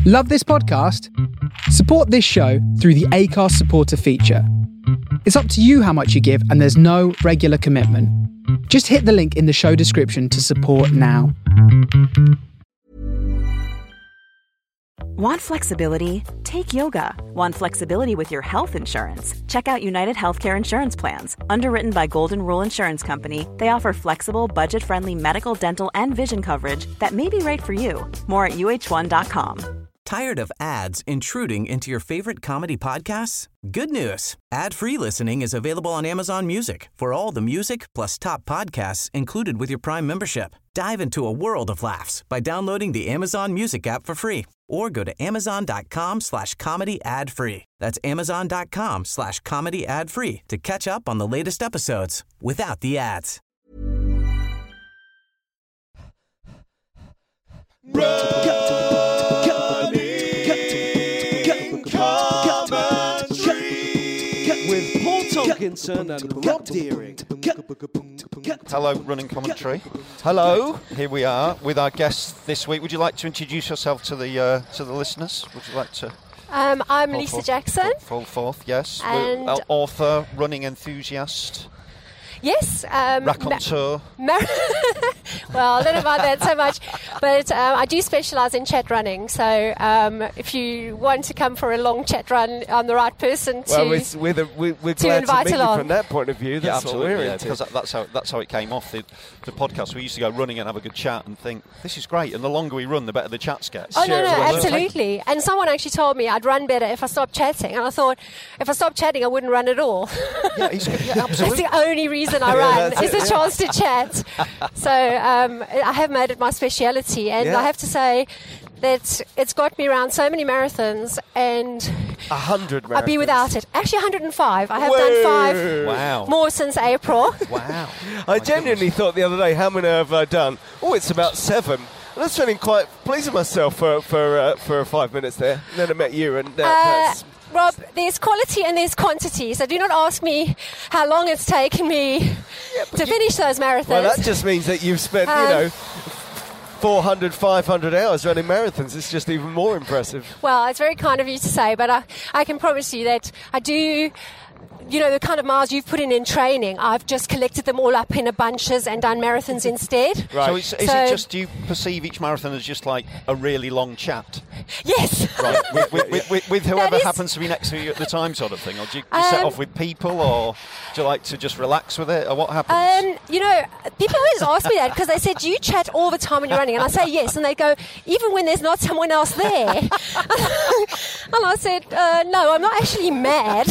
Love this podcast? Support this show through the Acast supporter feature. It's up to you how much you give, and there's no regular commitment. Just hit the link in the show description to support now. Want flexibility? Take yoga. Want flexibility with your health insurance? Check out United Healthcare Insurance Plans. Underwritten by Golden Rule Insurance Company, they offer flexible, budget-friendly medical, dental, and vision coverage that may be right for you. More at uh1.com. Tired of ads intruding into your favorite comedy podcasts? Good news. Ad-free listening is available on Amazon Music for all the music plus top podcasts included with your Prime membership. Dive into a world of laughs by downloading the Amazon Music app for free or go to amazon.com/comedy ad-free. That's amazon.com/comedy ad-free to catch up on the latest episodes without the ads. With Paul Tomkinson and Rob Deering. Hello, running commentary. Hello. Here we are with our guest this week. Would you like to introduce yourself to the listeners? Would you like to? I'm Lisa Jackson. Full forth, yes. And author, running enthusiast. Yes. Raconteur. Well, I don't know about that so much, but I do specialise in chat running. So if you want to come for a long chat run, I'm the right person to we're glad to invite meet you along. from that point of view. That's absolutely. what we're Yeah, into. because that's how it came off the podcast. We used to go running and have a good chat and think this is great. And the longer we run, the better the chats get. Oh no, absolutely. And someone actually told me I'd run better if I stopped chatting, and I thought if I stopped chatting, I wouldn't run at all. Yeah, absolutely. That's the only reason I run is a chance to chat. So I have made it my speciality, and I have to say that it's got me around so many marathons, and 100 marathons. I'd be without it. Actually, 105. I have done 5 Wow. more since April. Wow. I genuinely thought the other day, how many have I done? Oh, it's about 7. And I was feeling quite pleased with myself for 5 minutes there. And then I met you, and that's... Rob, there's quality and there's quantity, so do not ask me how long it's taken me to finish those marathons. Well, that just means that you've spent, 400, 500 hours running marathons. It's just even more impressive. Well, it's very kind of you to say, but I can promise you that I do... the kind of miles you've put in training, I've just collected them all up in a bunches and done marathons instead. Right. So is it just, do you perceive each marathon as just like a really long chat? Yes. Right. with whoever happens to be next to you at the time, sort of thing? Or do you set off with people, or do you like to just relax with it, or what happens? People always ask me that because they said, do you chat all the time when you're running? And I say yes, and they go, even when there's not someone else there? And I said, no, I'm not actually mad.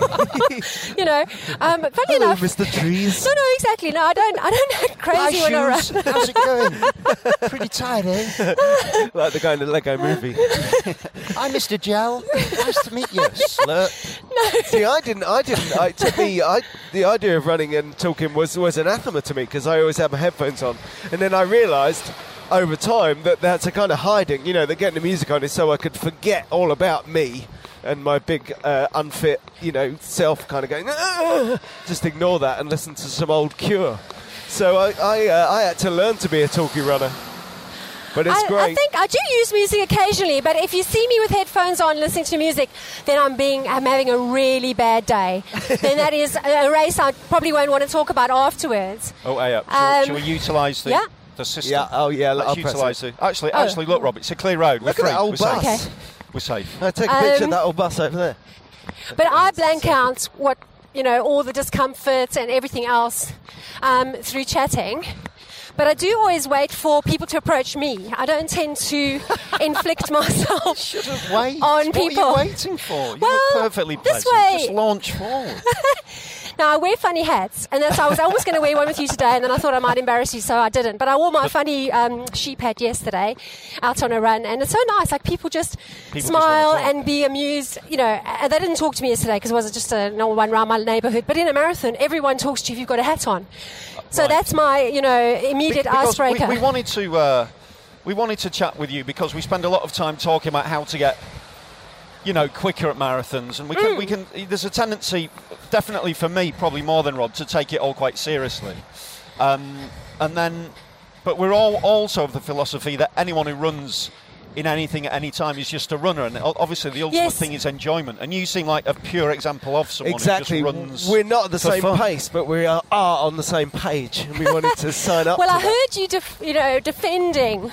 But funny enough, Mr. Trees. No, exactly. No, I don't act crazy when I run. How's it going? Pretty tired, eh? Like the guy in the Lego movie. I'm Mr. Gel. Nice to meet you, slut. No. See, I didn't. To me, the idea of running and talking was anathema to me because I always have my headphones on, and then I realised over time that that's a kind of hiding. That getting the music on is so I could forget all about me and my big unfit, self kind of going, just ignore that and listen to some old Cure. So I had to learn to be a talky runner. But it's great. I think I do use music occasionally, but if you see me with headphones on listening to music, then I'm having a really bad day. Then that is a race I probably won't want to talk about afterwards. Oh, yeah. Shall we utilise the system? Yeah. Oh, yeah. Let's utilise it. Actually, look, Rob, it's a clear road. Look at that old bus. Okay. We're safe. Take a picture of that old bus over there. But I blank out what, all the discomforts and everything else through chatting. But I do always wait for people to approach me. I don't tend to inflict myself on people. What are you waiting for? You look perfectly this pleasant. way. Just launch forward. Now, I wear funny hats, and I was almost going to wear one with you today, and then I thought I might embarrass you, so I didn't. But I wore my funny sheep hat yesterday out on a run, and it's so nice. Like, people just smile and be amused. They didn't talk to me yesterday because it was just a normal one around my neighbourhood. But in a marathon, everyone talks to you if you've got a hat on. So that's my, immediate icebreaker. We wanted to chat with you because we spend a lot of time talking about how to get, quicker at marathons, and we can. There's a tendency, definitely for me, probably more than Rob, to take it all quite seriously, but we're all also of the philosophy that anyone who runs in anything at any time is just a runner, and obviously the ultimate thing is enjoyment. And you seem like a pure example of someone exactly. who just runs. We're not at the same fun. pace, but we are on the same page, and we wanted to sign up. Well, to I heard you, defending,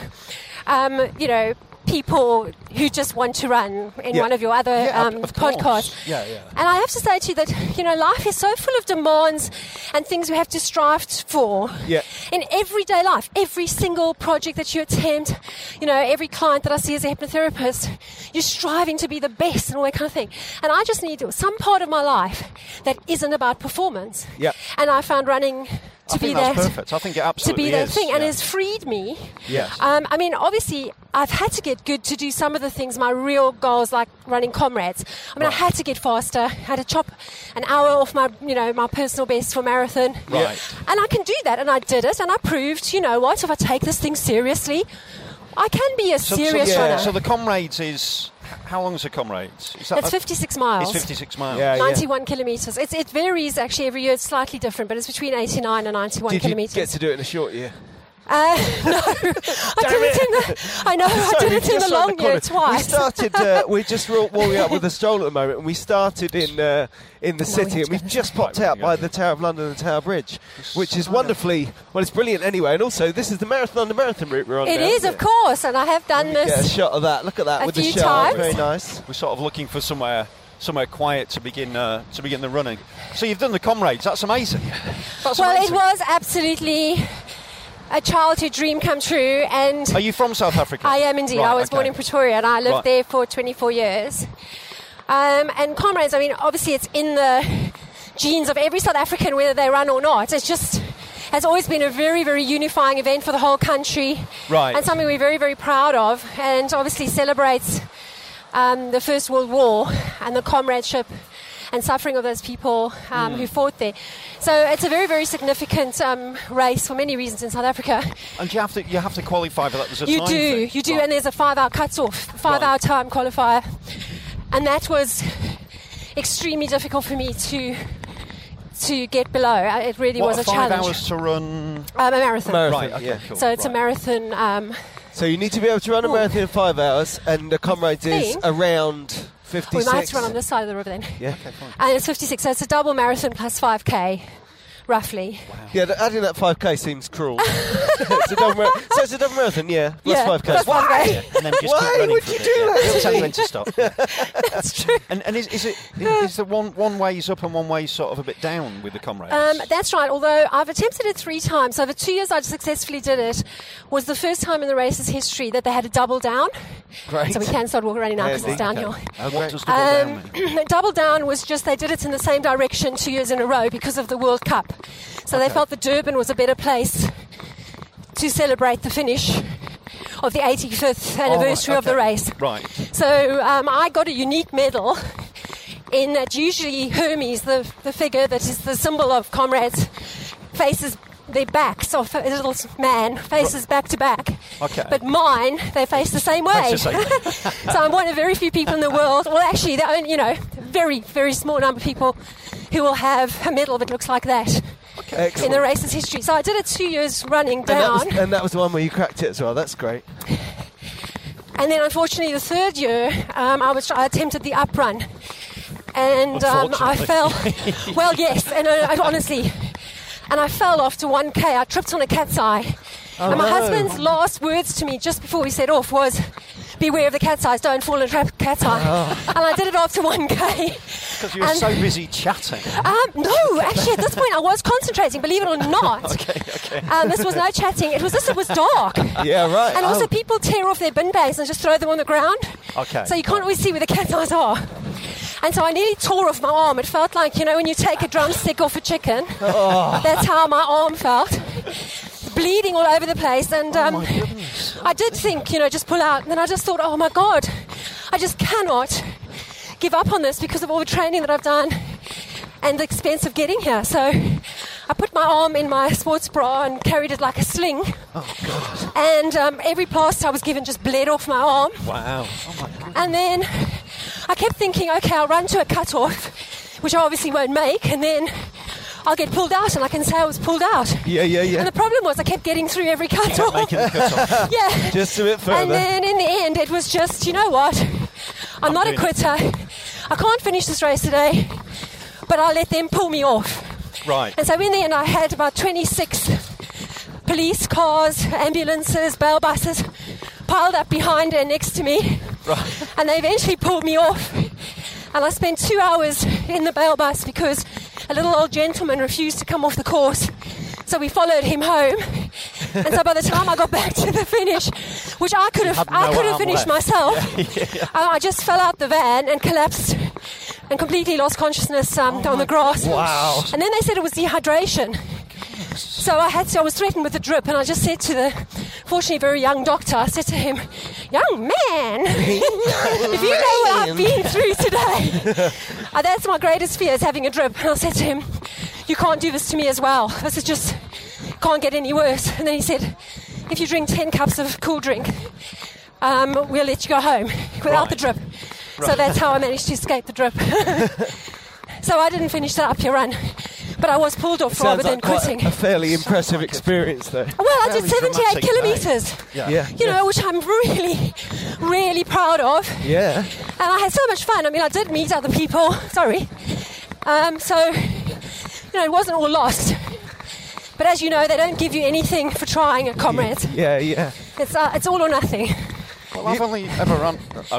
people who just want to run in one of your other of course. podcasts. Yeah. And I have to say to you that, life is so full of demands and things we have to strive for. Yeah. In everyday life, every single project that you attempt, every client that I see as a hypnotherapist, you're striving to be the best and all that kind of thing. And I just need some part of my life that isn't about performance. Yeah. And I found running to be that. That's perfect. I think it absolutely to be that is. thing, and it's freed me. Yes. Obviously, I've had to get good to do some of the things, my real goals, like running Comrades. I had to get faster. I had to chop an hour off my personal best for marathon. Right. And I can do that, and I did it, and I proved, if I take this thing seriously, I can be a serious runner. So the Comrades is... How long is a Comrades? Is that it's 56 miles. It's 56 miles. Yeah, 91 kilometres. It varies, actually, every year. It's slightly different, but it's between 89 and 91 kilometres. Did you get to do it in a short year? No, I did it in the long year twice. We started. We're just walking up with a stroll at the moment, and we started in the city, and we've just popped out by the Tower of London and Tower Bridge, which is wonderfully. Well, it's brilliant anyway, and also this is the Marathon route we're on. It now, is, of course, and I have done this. Get a shot of that. Look at that with the few shot. times. Very nice. We're sort of looking for somewhere quiet to begin the running. So you've done the Comrades. That's amazing. It was absolutely a childhood dream come true. And are you from South Africa? I am indeed. Right, I was born in Pretoria, and I lived there for 24 years. And Comrades, obviously it's in the genes of every South African, whether they run or not. It's just has always been a very, very unifying event for the whole country. Right. And something we're very, very proud of, and obviously celebrates the First World War and the comradeship and suffering of those people who fought there. So it's a very, very significant race for many reasons in South Africa. And you have to qualify for that. There's a You time do, thing. and there's a 5-hour cut-off, 5-hour time qualifier. And that was extremely difficult for me to get below. It really was a challenge. 5 hours to run? A marathon. Right, okay, cool. So it's a marathon. So you need to be able to run a marathon in 5 hours, and the Comrades is around 56. We might have to run on this side of the river then. Yeah. Okay, fine. And it's 56, so it's a double marathon plus 5k, roughly. Wow. Yeah, adding that 5k seems cruel. It's a double marathon, yeah, plus 5k. Plus 5k. And then just Why keep running would for you a bit. do that? It'll tell you when to stop. That's true. And is the one way's up and one way's sort of a bit down with the Comrades? That's right, although I've attempted it 3 times. So the 2 years I successfully did it was the first time in the race's history that they had a double down. Great. So we can start running now because it's downhill. What does double down mean? Double down was just they did it in the same direction 2 years in a row because of the World Cup. So they felt that Durban was a better place to celebrate the finish of the 85th anniversary of the race. Right. So I got a unique medal in that usually Hermes, the figure that is the symbol of Comrades, faces their backs, or a little man faces back to back. Okay. But mine, they face the same way. So I'm one of very few people in the world, well actually, the only, very, very small number of people who will have a medal that looks like that. Excellent. In the race's history. So I did it 2 years running down. And that was the one where you cracked it as well. That's great. And then unfortunately the third year, I attempted the up run. And I fell. Well, yes, and honestly. And I fell after 1k. I tripped on a cat's eye. And my husband's last words to me just before we set off was, beware of the cat's eyes, don't fall in a cat's eye. And I did it after 1k. Because you were so busy chatting. No, actually at this point I was concentrating, believe it or not. Okay. This was no chatting. It was dark. Yeah, right. And also people tear off their bin bags and just throw them on the ground. Okay. So you can't always see where the cat's eyes are. And so I nearly tore off my arm. It felt like, when you take a drumstick off a chicken. That's how my arm felt. Bleeding all over the place. And my goodness. I did think, just pull out. And then I just thought, oh my God, I just cannot give up on this because of all the training that I've done and the expense of getting here. So I put my arm in my sports bra and carried it like a sling. Oh, God. And every plaster I was given just bled off my arm. Wow. Oh, my goodness. And then I kept thinking, okay, I'll run to a cut-off, which I obviously won't make, and then I'll get pulled out and I can say I was pulled out. Yeah. And the problem was I kept getting through every cut-off. Making the cut-off. Yeah. Just a bit further. And then in the end, it was just, you know what? I'm not a quitter. I can't finish this race today, but I'll let them pull me off. Right. And so in the end, I had about 26 police cars, ambulances, bail buses piled up behind and next to me. Right. And they eventually pulled me off. And I spent 2 hours in the bail bus because a little old gentleman refused to come off the course. So we followed him home. And so by the time I got back to the finish, which I could have finished myself, I just fell out the van and collapsed and completely lost consciousness on the grass. Wow. And then they said it was dehydration. So I was threatened with a drip, and I just said to the, fortunately very young doctor, I said to him, young man, if you know what I've been through today, that's my greatest fear, is having a drip. And I said to him, you can't do this to me as well. This is just, can't get any worse. And then he said, if you drink 10 cups of cool drink, we'll let you go home without the drip. Right. So that's how I managed to escape the drip. So I didn't finish the uphill run, but I was pulled off rather than quitting. A fairly impressive experience, though. Well, I did 78 kilometres. Yeah. You know, which I'm really, really proud of. Yeah. And I had so much fun. I mean, I did meet other people. Sorry. So, you know, it wasn't all lost. But as you know, they don't give you anything for trying at Comrades. Yeah. It's all or nothing. Well, I've only run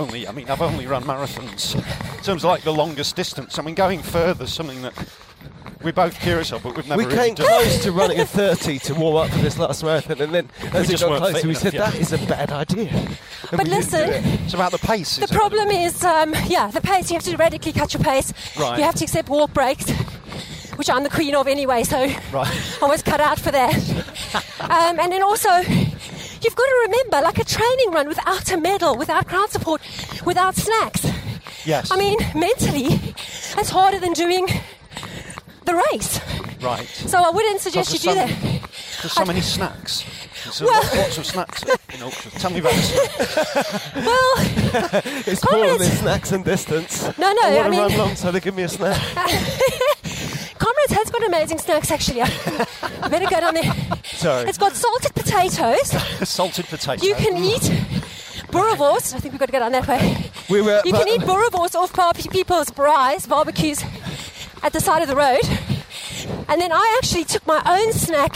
marathons in terms of like the longest distance. I mean, going further is something that we're both curious of, but we've never really came done. close to running a 30 to warm up for this last marathon, and then as it got closer, we said, that is a bad idea. And but listen, it's about the pace. The problem is, the pace. You have to radically cut your pace. Right. You have to accept walk breaks, which I'm the queen of anyway, so right. I was cut out for that. And then also, you've got to remember, like a training run without a medal, without crowd support, without snacks. Yes. I mean, mentally, it's harder than doing the race. Right. So I wouldn't suggest you do that. There's so many snacks. Well, lots of snacks in Ultra. Tell me about the snacks. Well, it's poor on their snacks and distance. No, I want to run long, so they give me a snack. Comrades has got amazing snacks, actually. I better go down there. Sorry. It's got salted potatoes. Salted potatoes. You can eat boerewors. I think we've got to go down that way. You can eat boerewors off people's barbecues at the side of the road. And then I actually took my own snack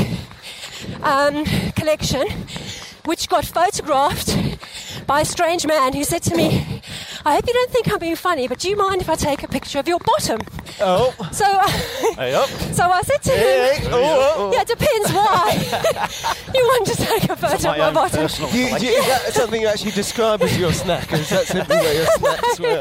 collection, which got photographed by a strange man who said to me, I hope you don't think I'm being funny, but do you mind if I take a picture of your bottom? Oh. So I said to him, yeah, it depends why you want to take a photo of my bottom. Is that something you actually describe as your snack? Or is that simply where your snacks were?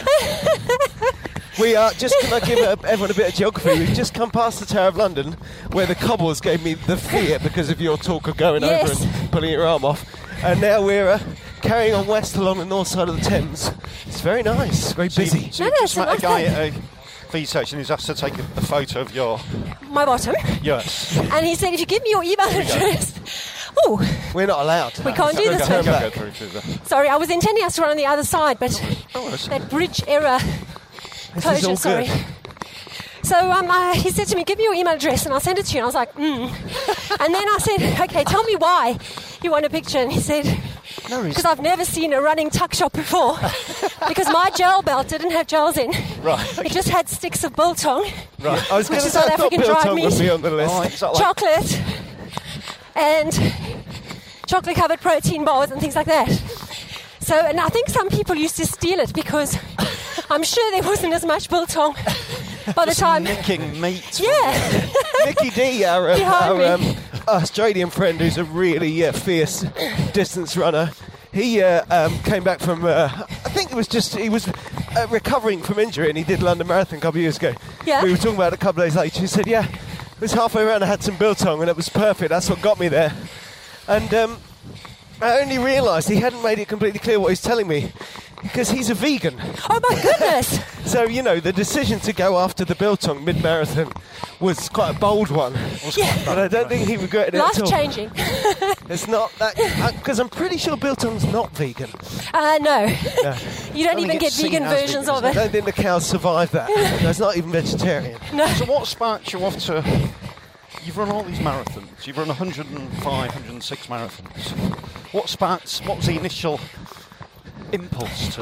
We are just, can I give everyone a bit of geography? We've just come past the Tower of London, where the cobbles gave me the fear because of your talk of going over and pulling your arm off. And now we're carrying on west along the north side of the Thames. It's very nice, very busy. So you just met a guy at a feed station who's asked to take a photo of my bottom. Yes. And he said, if you give me your email address. Oh, we're not allowed. We can't do this. Go through. Sorry, I was intending us to run on the other side, but that bridge error. Closure, sorry. So he said to me, give me your email address and I'll send it to you. And I was like, And then I said, okay, tell me why you want a picture. And he said, because I've never seen a running tuck shop before. Because my gel belt didn't have gels in. Right. It just had sticks of biltong. Right. I was which is South African dried meat. Would be on the list. Chocolate. And chocolate-covered protein bars and things like that. So, and I think some people used to steal it because I'm sure there wasn't as much biltong by the time. Nicking meat. Yeah. Nicky D, our Australian friend, who's a really fierce distance runner. He came back from, I think he was recovering from injury, and he did London Marathon a couple of years ago. Yeah. We were talking about it a couple of days later. He said, it was halfway around, I had some biltong, and it was perfect. That's what got me there. And I only realised he hadn't made it completely clear what he's telling me. Because he's a vegan. Oh my goodness! So, you know, the decision to go after the Biltong mid-marathon was quite a bold one. But I don't think he regretted it at all. Life-changing. It's not that... Because I'm pretty sure Biltong's not vegan. No. No. You don't think even get it's seen vegan as versions vegan, of I it. don't think the cows survive that. It's not even vegetarian. No. So what sparked you off to... You've run all these marathons. You've run 105, 106 marathons. What was the initial impulse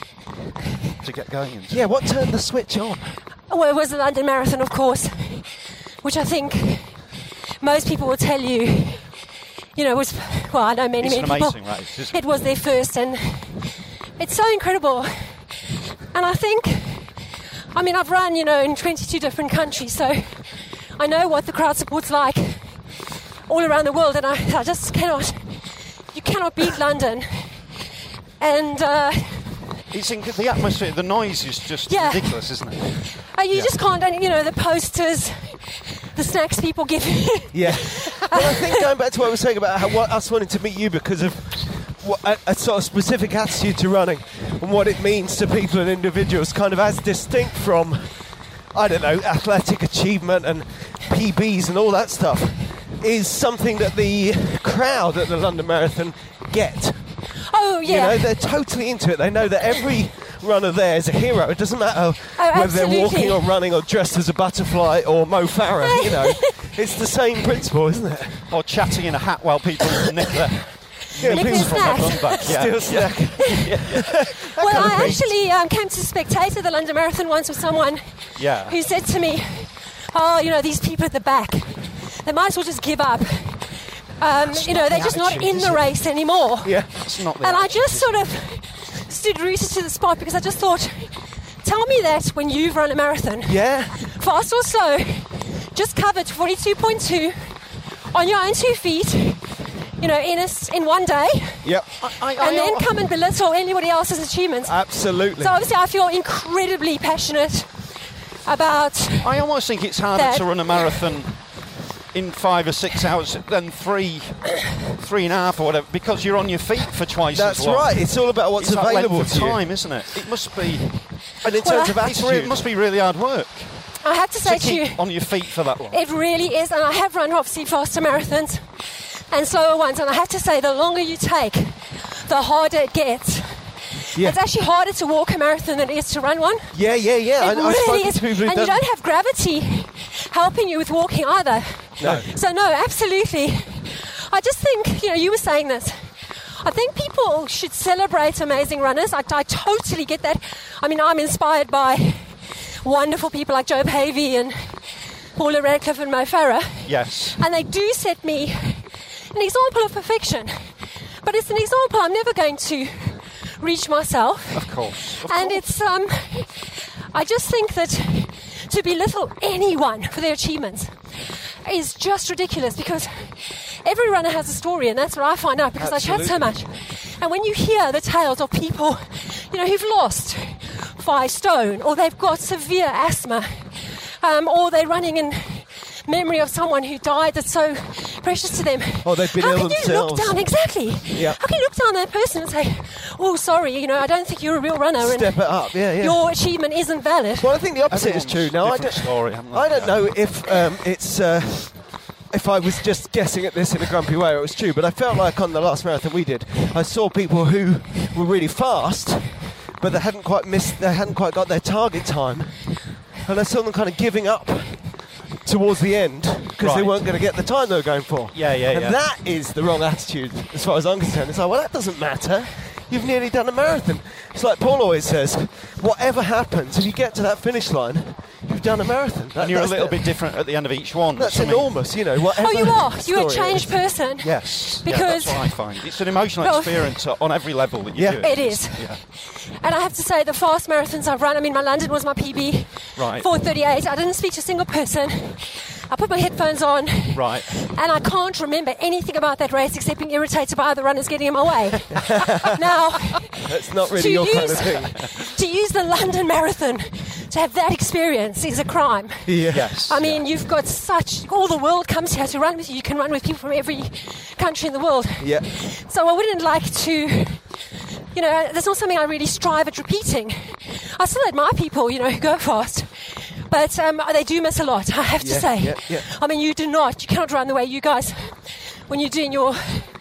to get going into? Yeah, what turned the switch on? Well, it was the London Marathon, of course, which I think most people will tell you, you know, was, well, I know many It's an people. amazing race, isn't it? It was their first, and it's so incredible. And I think, I mean, I've run, you know, in 22 different countries, so I know what the crowd support's like all around the world, and I just cannot, you cannot beat London. And the atmosphere, the noise is just ridiculous, isn't it? you just can't, and, you know, the posters, the snacks people give you. Yeah. Well, I think going back to what I was saying about us wanting to meet you because of a sort of specific attitude to running and what it means to people and individuals, kind of as distinct from, I don't know, athletic achievement and PBs and all that stuff, is something that the crowd at the London Marathon get. Oh, yeah. You know, they're totally into it. They know that every runner there is a hero. It doesn't matter whether they're walking or running or dressed as a butterfly or Mo Farah, you know. It's the same principle, isn't it? Or chatting in a hat while people nick their Nick their snacks. run back. Still snack. Well, I actually came to spectate the London Marathon once with someone who said to me, oh, you know, these people at the back, they might as well just give up. You know, they're just not in the race anymore. Yeah. It's not the And I attitude. just sort of stood rooted to the spot because I just thought, tell me that when you've run a marathon, Yeah. fast or slow, just covered 42.2 on your own 2 feet, you know, in one day, Yep. and then come and belittle anybody else's achievements. Absolutely. So obviously I feel incredibly passionate about... I almost think it's harder that. to run a marathon in 5 or 6 hours than 3.5 or whatever, because you're on your feet for twice That's as long. right. It's all about what's It's that available length to of you. time, isn't it? It must be. And in Well, terms of It attitude, must be really hard work I have to say to to you, keep on your feet for that long. it really is, and I have run obviously faster marathons and slower ones, and I have to say the longer you take, the harder it gets. Yeah. It's actually harder to walk a marathon than it is to run one. Yeah. It I've really spoken is. to people who've And you done- don't have gravity helping you with walking either. No. So no, absolutely. I just think, you know, you were saying this. I think people should celebrate amazing runners. I totally get that. I mean, I'm inspired by wonderful people like Joe Pavey and Paula Radcliffe and Mo Farah. Yes. And they do set me an example of perfection. But it's an example I'm never going to reach myself. Of course. And it's, I just think that to belittle anyone for their achievements is just ridiculous, because every runner has a story, and that's what I find out because I chat so much. And when you hear the tales of people, you know, who've lost 5 stone, or they've got severe asthma, or they're running in memory of someone who died that's so precious to them. Or they've been How ill can you themselves. look down, exactly. Yeah. How can you look down on that person and say, oh, sorry, you know, I don't think you're a real runner, Step and it up. Yeah. your achievement isn't valid. Well, I think the opposite is Everyone's true. Now, different story, haven't they? I don't know if it's. If I was just guessing at this in a grumpy way, it was true. But I felt like on the last marathon we did, I saw people who were really fast, but they hadn't quite got their target time, and I saw them kind of giving up towards the end because they Right. weren't going to get the time they were going for. Yeah. And that is the wrong attitude as far as I'm concerned. It's like, well, that doesn't matter. You've nearly done a marathon. It's like Paul always says, whatever happens, if you get to that finish line, you've done a marathon. And you're a That's little the- bit different at the end of each one. That's I mean, enormous, you know. Whatever Oh, you are. You're a story it changed is. person. Yes. Because- that's what I find. It's an emotional Well- experience on every level that you Yeah. do it. It is. Yeah. And I have to say, the fast marathons I've run, I mean, my London was my PB, Right. 4:38. I didn't speak to a single person. I put my headphones on, Right. and I can't remember anything about that race except being irritated by other runners getting in my way. Now, That's not really to your kind of use, thing. to use the London Marathon to have that experience is a crime. Yeah. Yes. I mean, you've got all the world comes here to run with you. You can run with people from every country in the world. Yeah. So I wouldn't like to you know, that's not something I really strive at repeating. I still admire people, you know, who go fast. But they do miss a lot, I have to say. Yeah. I mean, you cannot run the way you guys, when you're doing your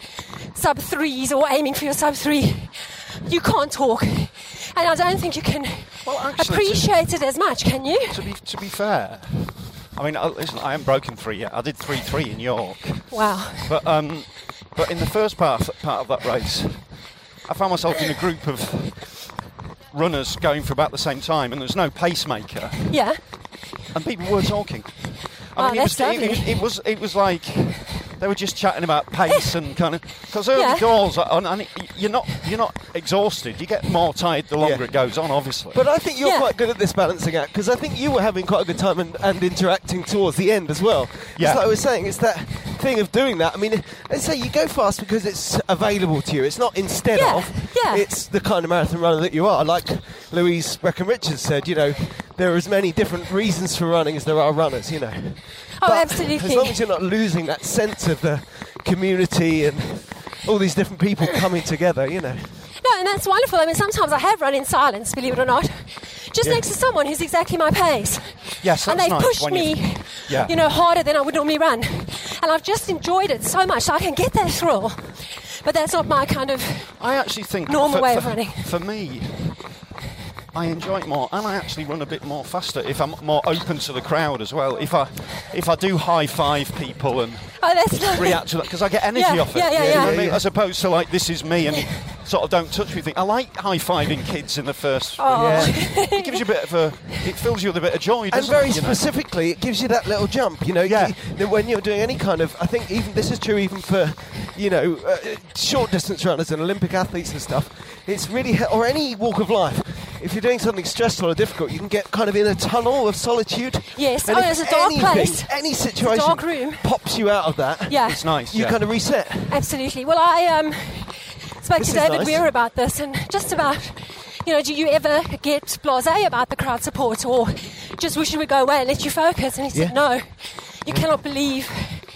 sub-3s or aiming for your sub-3, you can't talk. And I don't think you can appreciate it as much, can you? To be fair, I mean, listen, I haven't broken 3 yet. I did 3:3 in York. Wow. But in the first part of that race, I found myself in a group of runners going for about the same time, and there's no pacemaker. Yeah. And people were talking. That's lovely. It was like they were just chatting about pace and kind of, because early doors, and you're not exhausted. You get more tired the longer it goes on, obviously. But I think you're quite good at this balancing act, because I think you were having quite a good time and interacting towards the end as well. Yeah. It's like I was saying, it's that thing of doing that. I mean, let's say you go fast because it's available to you. It's not instead of. Yeah. It's the kind of marathon runner that you are. Like Louise Breckenridge said, you know, there are as many different reasons for running as there are runners, you know. Oh, but absolutely. As long as you're not losing that sense of the community and all these different people coming together, you know. No, and that's wonderful. I mean, sometimes I have run in silence, believe it or not, just next to someone who's exactly my pace. Yes, that's and they've nice pushed when me, Yeah. you know, harder than I would normally run. And I've just enjoyed it so much, so I can get that thrill. But that's not my kind of I actually think normal way of running. For me, I enjoy it more, and I actually run a bit more faster if I'm more open to the crowd as well. If I do high five people and react to that, because I get energy off it. Yeah. You know what I mean? As opposed to like, this is me, and you sort of don't touch me thing. I like high fiving kids in the first. It gives you a bit of it fills you with a bit of joy, doesn't and very it? specifically, it gives you that little jump, you know. When you're doing any kind of, I think even this is true even for, you know, short distance runners and Olympic athletes and stuff. It's really, or any walk of life. If you're doing something stressful or difficult, you can get kind of in a tunnel of solitude. Yes, and there's a dark place. Any situation dark room. pops you out of that. Yeah. It's nice. You kind of reset. Absolutely. Well, I spoke to David Weir about this, and just about, you know, do you ever get blasé about the crowd support, or just wish it would go away and let you focus? And he said, no, you cannot believe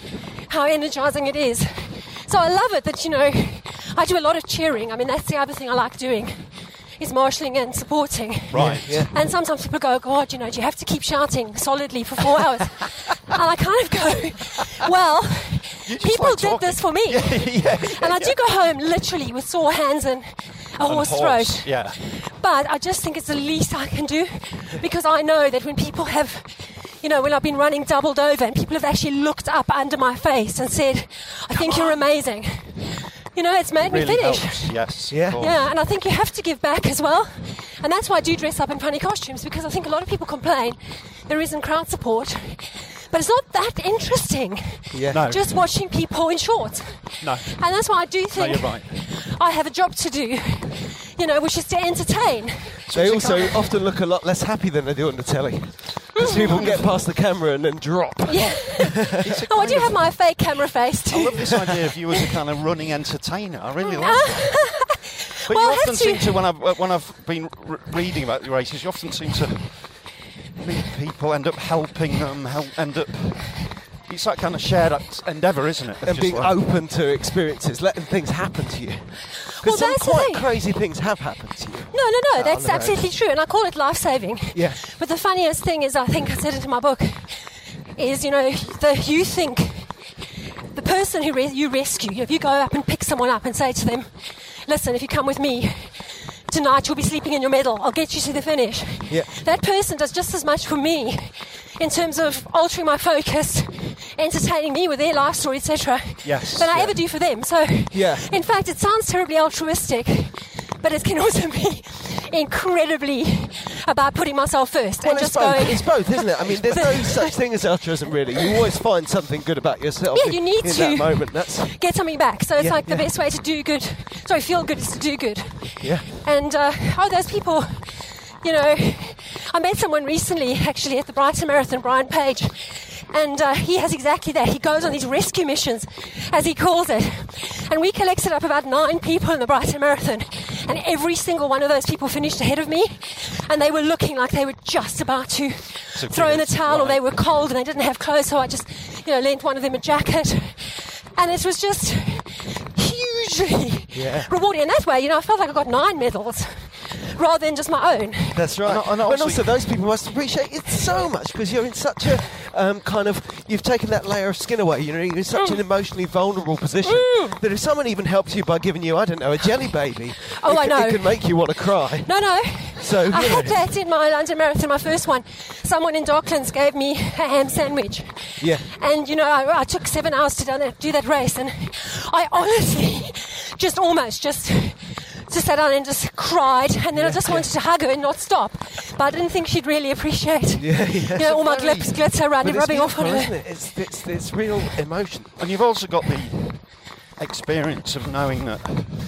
how energizing it is. So I love it that, you know, I do a lot of cheering. I mean, that's the other thing I like doing, is marshalling and supporting. Right. Yeah. And sometimes people go, God, you know, do you have to keep shouting solidly for 4 hours? And I kind of go, well, people did this for me. And I do go home literally with sore hands and a hoarse throat. Yeah. But I just think it's the least I can do, because I know that when people have, you know, when I've been running doubled over and people have actually looked up under my face and said, I think you're amazing. You know, it's made me finish. Helps. Yes. Yeah, and I think you have to give back as well. And that's why I do dress up in funny costumes, because I think a lot of people complain there isn't crowd support. But it's not that interesting. Yeah. No. Just watching people in shorts. No. And that's why I do think you're right. I have a job to do, you know, which is to entertain. They also often look a lot less happy than they do on the telly. Because people get past the camera and then drop. Yeah. Oh, I do have my fake camera face too. I love this idea of you as a kind of running entertainer. I really like that. But Well, I you have often seem to, when I've been reading about the races, you often seem to meet people, end up helping them, it's that kind of shared endeavour, isn't it? And being open to experiences, letting things happen to you. Because some that's the quite thing. crazy things have happened to you. No, that's absolutely true, and I call it life-saving. Yeah. But the funniest thing is, I think I said it in my book, is, you know, you think the person who you rescue, if you go up and pick someone up and say to them, listen, if you come with me tonight, you'll be sleeping in your medal, I'll get you to the finish. Yeah. That person does just as much for me in terms of altering my focus, entertaining me with their life story, etc., than I ever do for them. So, in fact, it sounds terribly altruistic, but it can also be incredibly about putting myself first and just going. It's both, isn't it? I mean, there's no such thing as altruism, really. You always find something good about yourself. Yeah, you need in to that moment. get something back. So it's like the best way to do good. Sorry, feel good is to do good. Yeah. And those people, you know, I met someone recently, actually, at the Brighton Marathon, Brian Page. And he has exactly that. He goes on these rescue missions, as he calls it. And we collected up about 9 people in the Brighton Marathon. And every single one of those people finished ahead of me. And they were looking like they were just about to throw in the towel, or they were cold and they didn't have clothes. So I just, you know, lent one of them a jacket. And it was just hugely rewarding. And that way, you know, I felt like I got 9 medals rather than just my own. That's right. And but also those people must appreciate it so much because you're in such a you've taken that layer of skin away. You know, you're in such an emotionally vulnerable position that if someone even helps you by giving you, I don't know, a jelly baby, it can make you want to cry. No. So I had that in my London Marathon, my first one. Someone in Docklands gave me a ham sandwich. Yeah. And, you know, I took 7 hours to do that race, and I honestly just sat down and just cried, and then I just wanted to hug her and not stop. But I didn't think she'd really appreciate you know, all my glitzer rubbing off on her. Isn't it? It's real emotion. And you've also got the experience of knowing that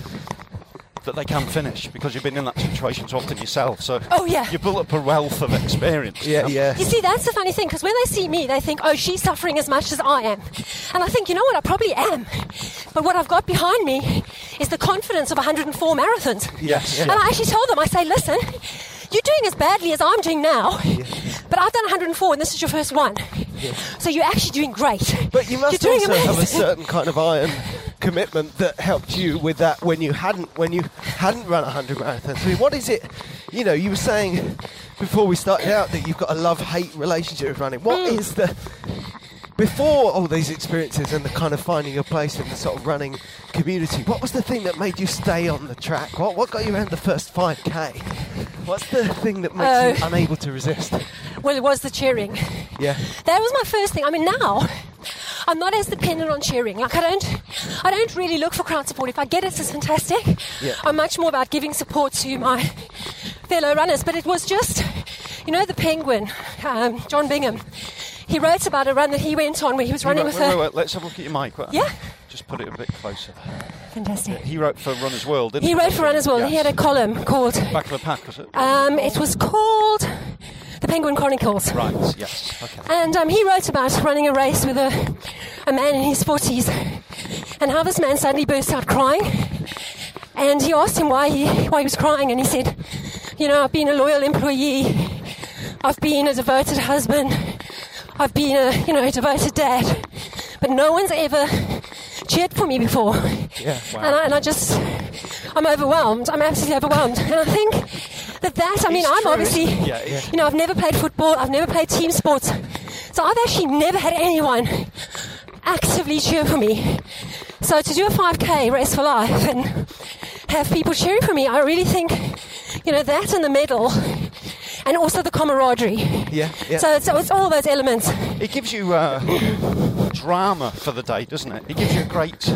they can finish because you've been in that situation so often yourself. So you built up a wealth of experience. Yeah. You see, that's the funny thing, because when they see me, they think, oh, she's suffering as much as I am. And I think, you know what, I probably am. But what I've got behind me is the confidence of 104 marathons. Yes. And I actually tell them, I say, listen, you're doing as badly as I'm doing now, but I've done 104 and this is your first one. Yeah. So you're actually doing great. But you must also have a certain kind of iron commitment that helped you with that when you hadn't run 100 marathons. I mean, what is it? You know, you were saying before we started out that you've got a love-hate relationship with running. What is the... Before all these experiences and the kind of finding your place in the sort of running community, what was the thing that made you stay on the track? What got you around the first 5K? What's the thing that makes you unable to resist? Well, it was the cheering. Yeah. That was my first thing. I mean, now I'm not as dependent on cheering. Like, I don't really look for crowd support. If I get it, it's fantastic. Yeah. I'm much more about giving support to my fellow runners. But it was just, you know, the Penguin, John Bingham. He wrote about a run that he went on where he was running with her. Wait, let's have a look at your mic. Yeah. Just put it a bit closer. Fantastic. He wrote for Runner's World, didn't he? He wrote for Runner's World. Yes. He had a column called... Back of the Pack, was it? It was called The Penguin Chronicles. Right, yes. Okay. And he wrote about running a race with a man in his 40s and how this man suddenly burst out crying. And he asked him why he was crying, and he said, you know, I've been a loyal employee. I've been a devoted husband. I've been a devoted dad, but no one's ever cheered for me before. Yeah, wow. And I'm overwhelmed. I'm absolutely overwhelmed. And I think I'm true, obviously, you know, I've never played football. I've never played team sports. So I've actually never had anyone actively cheer for me. So to do a 5K race for life and have people cheering for me, I really think, you know, that and the medal. And also the camaraderie. Yeah. So it's all those elements. It gives you drama for the day, doesn't it? It gives you a great...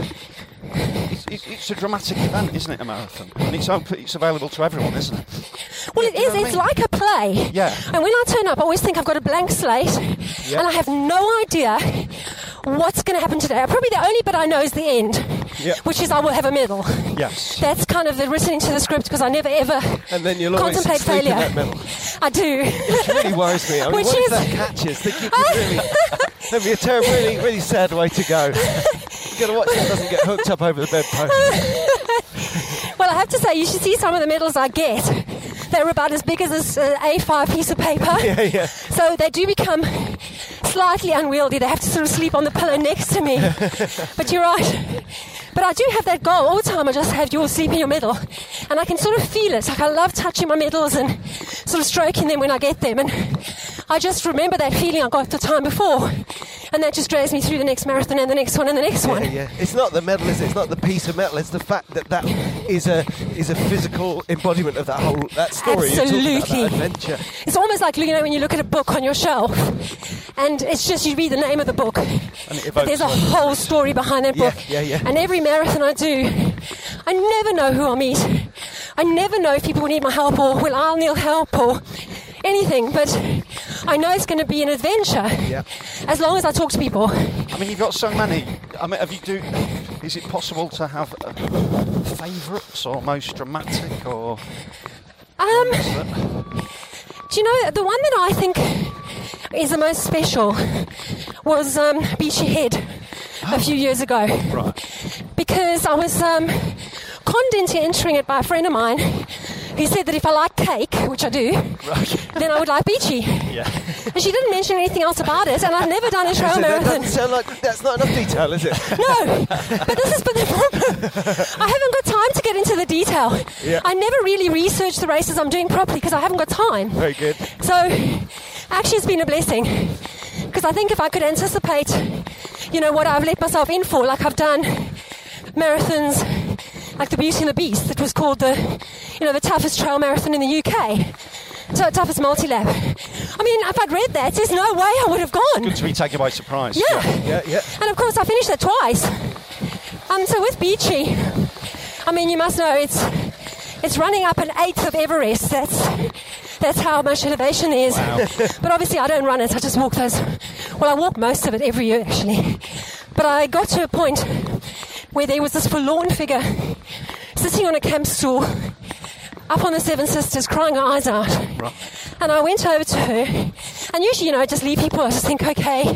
It's a dramatic event, isn't it, a marathon? And it's available to everyone, isn't it? Well, it is. It's like a play. Yeah. And when I turn up, I always think I've got a blank slate, and I have no idea what's going to happen today. Probably the only bit I know is the end, which is I will have a medal. Yes. That's kind of the written into the script because I never ever and then you'll contemplate always failure. That medal. I do. Which really worries me. I mean, what if that catches? That'd be a terrible, really, really sad way to go. You've got to watch that doesn't get hooked up over the bedpost. Well, I have to say, you should see some of the medals I get. They're about as big as this A5 piece of paper. Yeah. So they do become slightly unwieldy. They have to sort of sleep on the pillow next to me. But you're right. But I do have that goal all the time. I just have you all sleep in your medal. And I can sort of feel it. Like I love touching my medals and sort of stroking them when I get them. And I just remember that feeling I got the time before. And that just drags me through the next marathon and the next one and the next one. Yeah. It's not the medal, is it? It's not the piece of metal. It's the fact that is a physical embodiment of that story. Absolutely. You're talking about that adventure. It's almost like, you know, when you look at a book on your shelf and it's just you read the name of the book, but there's a whole story behind that book. Yeah. And every marathon I do, I never know who I'll meet. I never know if people will need my help or will I need help or anything, but I know it's going to be an adventure as long as I talk to people. I mean, you've got so many. I mean, is it possible to have favourites or most dramatic or... Do you know, the one that I think is the most special was Beachy Head a few years ago. Right. Because I was conned into entering it by a friend of mine who said that if I like cake, which I do, then I would like Beachy. Yeah. And she didn't mention anything else about it, and I've never done a trail That marathon. doesn't sound like that's not enough detail, is it? No, but this has been the problem. I haven't got time to get into the detail. Yeah. I never really research the races I'm doing properly because I haven't got time. Very good. So, actually, it's been a blessing because I think if I could anticipate, what I've let myself in for, like I've done marathons like the Beauty and the Beast, that was called the toughest trail marathon in the UK. So toughest multi-lap. I mean, if I'd read that, there's no way I would have gone. Good to be taken by surprise. Yeah. And of course, I finished that twice. So with Beachy, I mean, you must know it's running up an 1/8 of Everest. That's how much elevation there is. Wow. But obviously, I don't run it. I just walk those. Well, I walk most of it every year, actually. But I got to a point where there was this forlorn figure sitting on a camp stool up on the Seven Sisters, crying her eyes out. Right. And I went over to her, and usually, I just leave people. I just think, okay,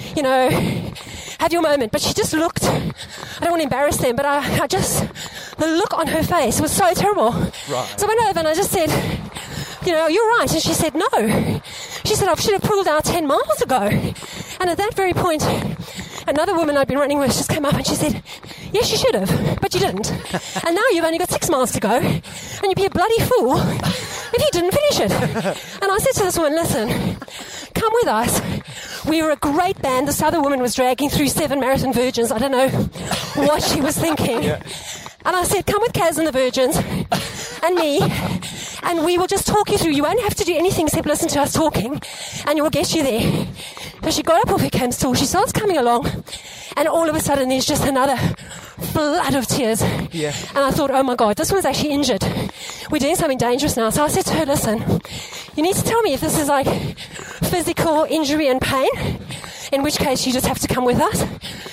have your moment. But she just looked. I don't want to embarrass them, but I just, the look on her face was so terrible. Right. So I went over and I just said, you're right. And she said, no. She said, I should have pulled out 10 miles ago. And at that very point, another woman I'd been running with just came up and she said, yes, you should have, but you didn't. And now you've only got 6 miles to go, and you'd be a bloody fool if you didn't finish it. And I said to this woman, listen, come with us. We were a great band. This other woman was dragging through 7 marathon virgins. I don't know what she was thinking. Yeah. And I said, come with Kaz and the Virgins and me, and we will just talk you through. You won't have to do anything except listen to us talking, and we'll get you there. So she got up off her camp stool, she starts coming along, and all of a sudden there's just another flood of tears. Yeah. And I thought, oh my God, this one's actually injured. We're doing something dangerous now. So I said to her, listen, you need to tell me if this is like physical injury and pain, in which case you just have to come with us.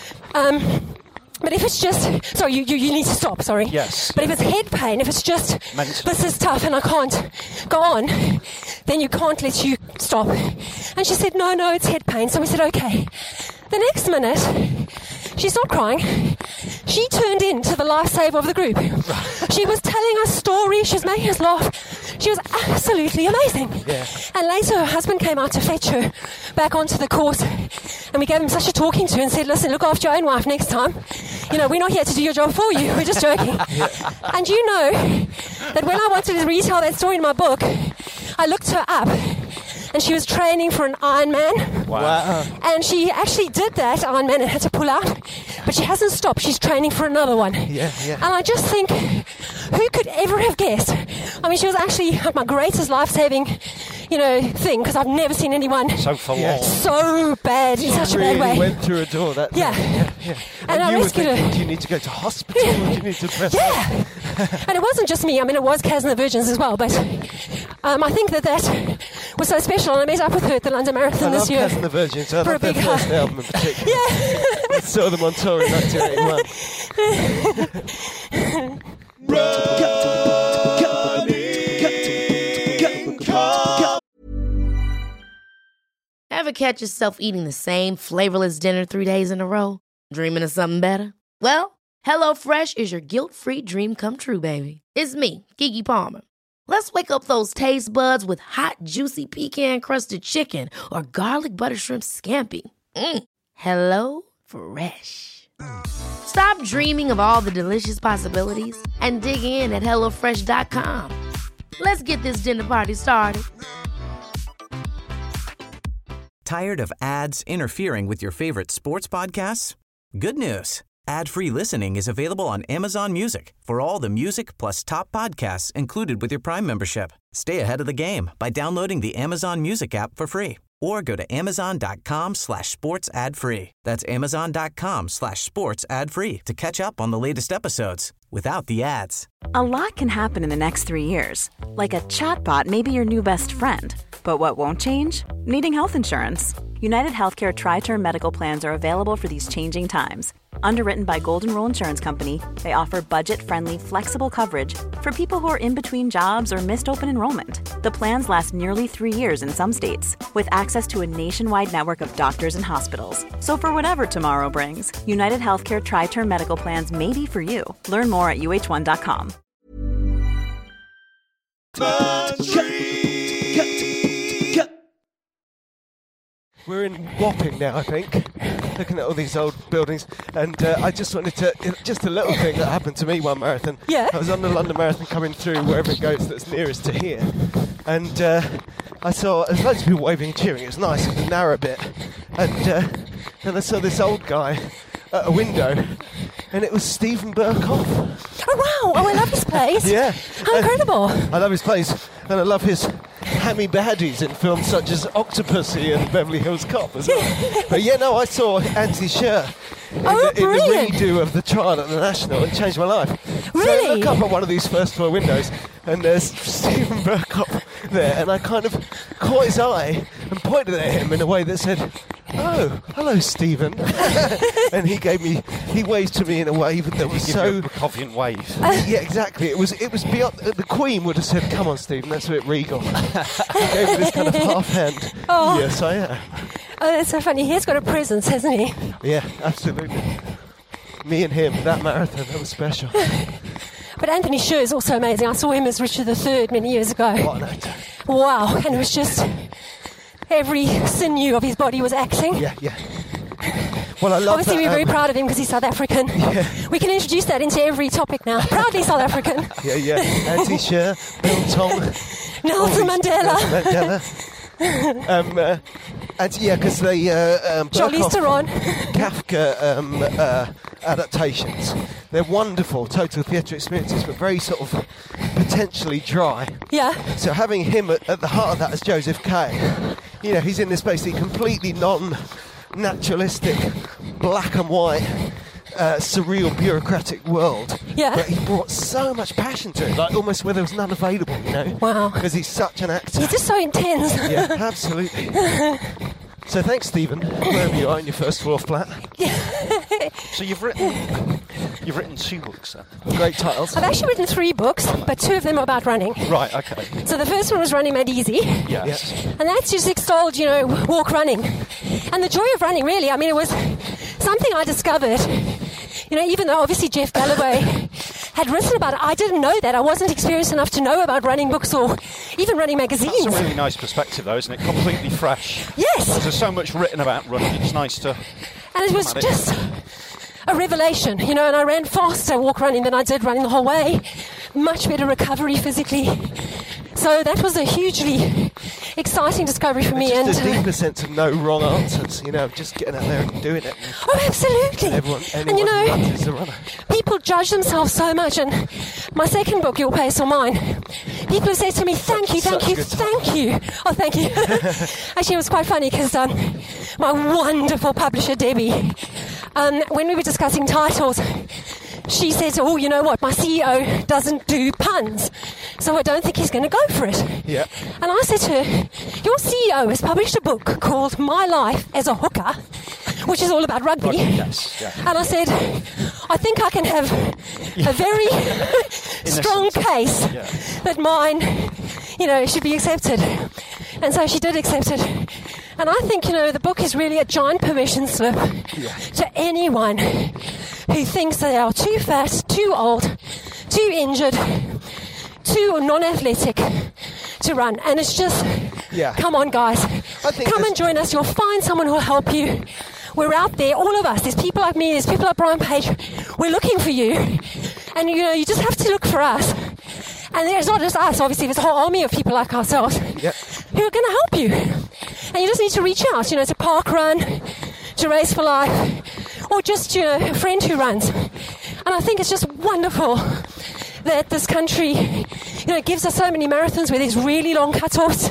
But if it's just... Sorry, you need to stop, sorry. Yes. But if it's head pain, if it's just, this is tough and I can't go on, then you can't let you stop. And she said, no, it's head pain. So we said, okay. The next minute, she stopped crying. She turned into the lifesaver of the group. She was telling us stories. She was making us laugh. She was absolutely amazing. Yeah. And later, her husband came out to fetch her back onto the course. And we gave him such a talking to and said, listen, look after your own wife next time. We're not here to do your job for you. We're just joking. Yeah. And you know that when I wanted to retell that story in my book, I looked her up. And she was training for an Ironman. Wow. And she actually did that Ironman and had to pull out. But she hasn't stopped. She's training for another one. Yeah. And I just think, who could ever have guessed? I mean, she was actually my greatest life-saving, thing, because I've never seen anyone so bad in such a bad way. She went through a door. Yeah. And I rescued her. Do you need to go to hospital? Or do you need to press Yeah. And it wasn't just me. I mean, it was Kaz and the Virgins as well. But I think that was so special. And I met up with her at the London Marathon this year. I love Kaz and the Virgins. I for love a their big first hug. album in particular. Yeah. I saw them on tour in 1981. Ever catch yourself eating the same flavorless dinner 3 days in a row? Dreaming of something better? Well, HelloFresh is your guilt-free dream come true, baby. It's me, Keke Palmer. Let's wake up those taste buds with hot, juicy pecan-crusted chicken or garlic butter shrimp scampi. Hello Fresh. Stop dreaming of all the delicious possibilities and dig in at HelloFresh.com. Let's get this dinner party started. Tired of ads interfering with your favorite sports podcasts? Good news. Ad-free listening is available on Amazon Music for all the music plus top podcasts included with your Prime membership. Stay ahead of the game by downloading the Amazon Music app for free or go to amazon.com/sports ad free. That's amazon.com/sports ad free to catch up on the latest episodes without the ads. A lot can happen in the next 3 years. Like a chatbot may be your new best friend. But what won't change? Needing health insurance. United Healthcare Tri-Term Medical Plans are available for these changing times. Underwritten by Golden Rule Insurance Company, they offer budget-friendly, flexible coverage for people who are in between jobs or missed open enrollment. The plans last nearly 3 years in some states, with access to a nationwide network of doctors and hospitals. So for whatever tomorrow brings, United Healthcare Tri-Term Medical Plans may be for you. Learn more at uh1.com. We're in Wapping now, I think, looking at all these old buildings, and I just wanted to, just a little thing that happened to me one marathon. Yeah. I was on the London Marathon coming through wherever it goes that's nearest to here, and I saw loads of people waving and cheering. It was nice, it was a narrow bit, and then I saw this old guy at a window, and it was Stephen Burkoff. Oh, wow. Oh, I love his place. Yeah. How incredible. I love his place, and I love his hammy baddies in films such as Octopussy and Beverly Hills Cop as well. But yeah, no, I saw Anthony Sher in the redo of The Trial at the National. It changed my life. Really? So I look up at one of these first floor windows, and there's Stephen Burkoff there, and I kind of caught his eye and pointed at him in a way that said, "Oh, hello, Stephen." And he waved to me in a way that was so Burkoffian wave. yeah, exactly. It was beyond. The Queen would have said, "Come on, Stephen, that's a bit regal." He gave me this kind of half hand. Oh. Yes, I am. Oh, that's so funny. He's got a presence, hasn't he? Yeah, absolutely. Me and him, that marathon, that was special. But Anthony Sher is also amazing. I saw him as Richard III many years ago. What an actor. Wow. And it was just every sinew of his body was acting. Yeah. Well, I love Obviously, that, we're very proud of him because he's South African. Yeah. We can introduce that into every topic now. Proudly South African. Yeah. Anthony Sher, Bill Tong. Nelson Mandela. And yeah, because they Charlize Theron. Kafka adaptations. They're wonderful, total theatre experiences, but very sort of potentially dry. Yeah. So having him at the heart of that as Joseph Kay, you know, he's in this basically completely non-naturalistic, black and white, surreal bureaucratic world. Yeah. But he brought so much passion to it, like almost where there was none available, you know? Wow. Because he's such an actor. He's just so intense. Yeah, absolutely. So thanks, Stephen, wherever you are in your first floor flat. So you've written 2 books then? Great titles. I've actually written 3 books, but 2 of them are about running. Right, okay. So the first one was Running Made Easy. Yes. And that's just extolled, walk running. And the joy of running, really, I mean, it was something I discovered, even though obviously Jeff Galloway had written about it, I didn't know that. I wasn't experienced enough to know about running books or even running magazines. That's a really nice perspective, though, isn't it? Completely fresh. Yes. There's so much written about running. It's nice to... And it was just a revelation, and I ran faster walk running than I did running the whole way. Much better recovery physically. So that was a hugely exciting discovery for me. Just and a deeper sense of no wrong answers, just getting out there and doing it. Oh, absolutely. Anyone who runs is a runner. People judge themselves so much, and my second book, Your Pace or Mine, people have said to me, thank you. Oh, thank you. Actually, it was quite funny because my wonderful publisher, Debbie, when we were discussing titles, she said, oh, you know what, my CEO doesn't do puns, so I don't think he's going to go for it. Yeah. And I said to her, your CEO has published a book called My Life as a Hooker, which is all about rugby. Yes, yeah. And I said, I think I can have a very strong case that mine, should be accepted. And so she did accept it. And I think, the book is really a giant permission slip to anyone who thinks they are too fat, too old, too injured, too non-athletic to run. And it's just, come on, guys. Come and join us. You'll find someone who will help you. We're out there, all of us. There's people like me, there's people like Brian Page. We're looking for you. And, you just have to look for us. And there's not just us, obviously. There's a whole army of people like ourselves who are going to help you. And you just need to reach out, to Park Run, to Race for Life, or just, a friend who runs. And I think it's just wonderful that this country, gives us so many marathons where there's really long cut-offs.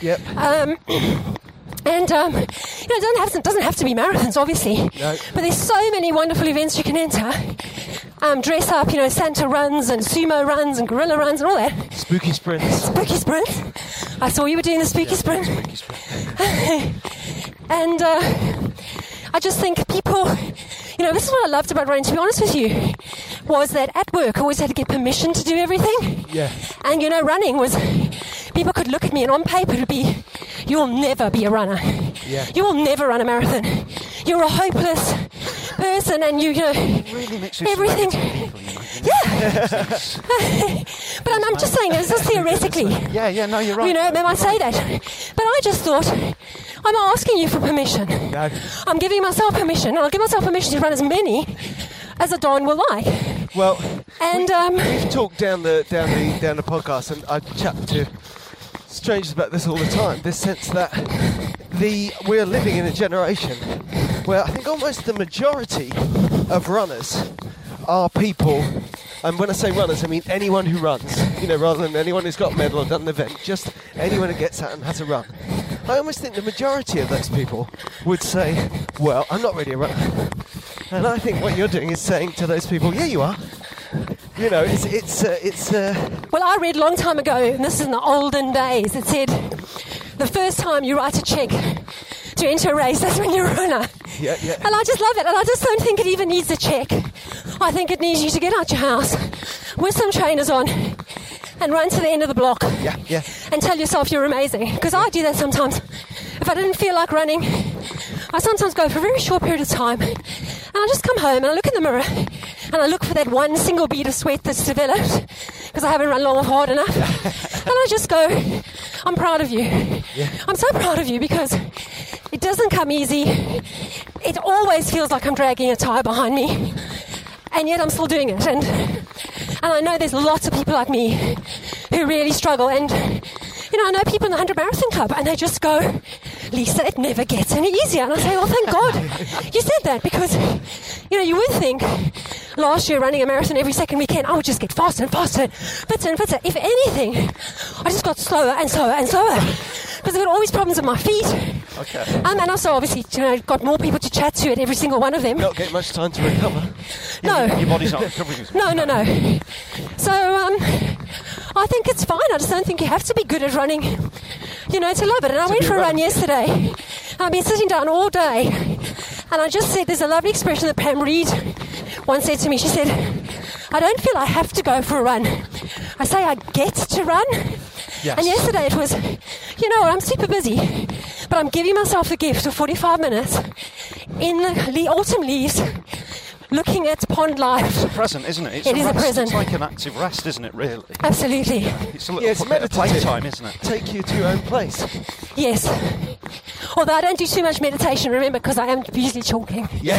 And, it doesn't have to be marathons, obviously. No. But there's so many wonderful events you can enter. Dress up, Santa runs and sumo runs and gorilla runs and all that. Spooky sprints. I saw you were doing the spooky sprint. And I just think people, this is what I loved about running, to be honest with you, was that at work I always had to get permission to do everything. Yeah. And, running was, people could look at me and on paper it would be, you'll never be a runner. Yeah. You will never run a marathon. You're a hopeless person and it really makes you everything. people, Yeah. But I'm just saying, this is theoretically. Yeah, no, you're right. You know, they might say that. But I just thought, I'm asking you for permission. No. I'm giving myself permission, and I'll give myself permission to run as many as a Don will like. Well, and we've talked down the podcast, and I chat to strangers about this all the time. This sense that we're living in a generation where I think almost the majority of runners are people, and when I say runners, I mean anyone who runs. You know, rather than anyone who's got a medal or done an event, just anyone who gets out and has a run. I almost think the majority of those people would say, "Well, I'm not really a runner." And I think what you're doing is saying to those people, "Yeah, you are." You know, it's. Well, I read a long time ago, and this is in the olden days. It said, the first time you write a check to enter a race, that's when you're a runner. Yeah. And I just love it, and I just don't think it even needs a check. I think it needs you to get out your house with some trainers on and run to the end of the block. Yeah. And tell yourself you're amazing. Because I do that sometimes. If I didn't feel like running, I sometimes go for a very short period of time, and I just come home and I look in the mirror and I look for that one single bead of sweat that's developed because I haven't run long or hard enough. And I just go, I'm proud of you. Yeah. I'm so proud of you because it doesn't come easy. It always feels like I'm dragging a tire behind me, and yet I'm still doing it. And I know there's lots of people like me who really struggle. And you know, I know people in the 100 Marathon Club, and they just go, Lisa, it never gets any easier. And I say, well, thank God you said that, because, you know, you would think last year running a marathon every second weekend, I would just get faster and faster, fitter and fitter. If anything, I just got slower and slower and slower, because I've got all these problems with my feet. Okay. And also, obviously, you know, got more people to chat to at every single one of them. Not get much time to recover. No. Your body's not recovering as well. No. So, I think it's fine. I just don't think you have to be good at running, you know, to love it. And I went for a run yesterday. I've been sitting down all day, and I just said, there's a lovely expression that Pam Reed once said to me. She said, I don't feel I have to go for a run. I say I get to run. Yes. And yesterday it was, you know, I'm super busy, but I'm giving myself the gift of 45 minutes in the autumn leaves, looking at pond life. It's a present, isn't it? It is a rest. present. It's like an active rest, isn't it, really? Absolutely. It's a little It's bit of meditative. playtime, isn't it? Take you to your own place. Yes. Although I don't do too much meditation, remember, because I am usually talking. Yeah.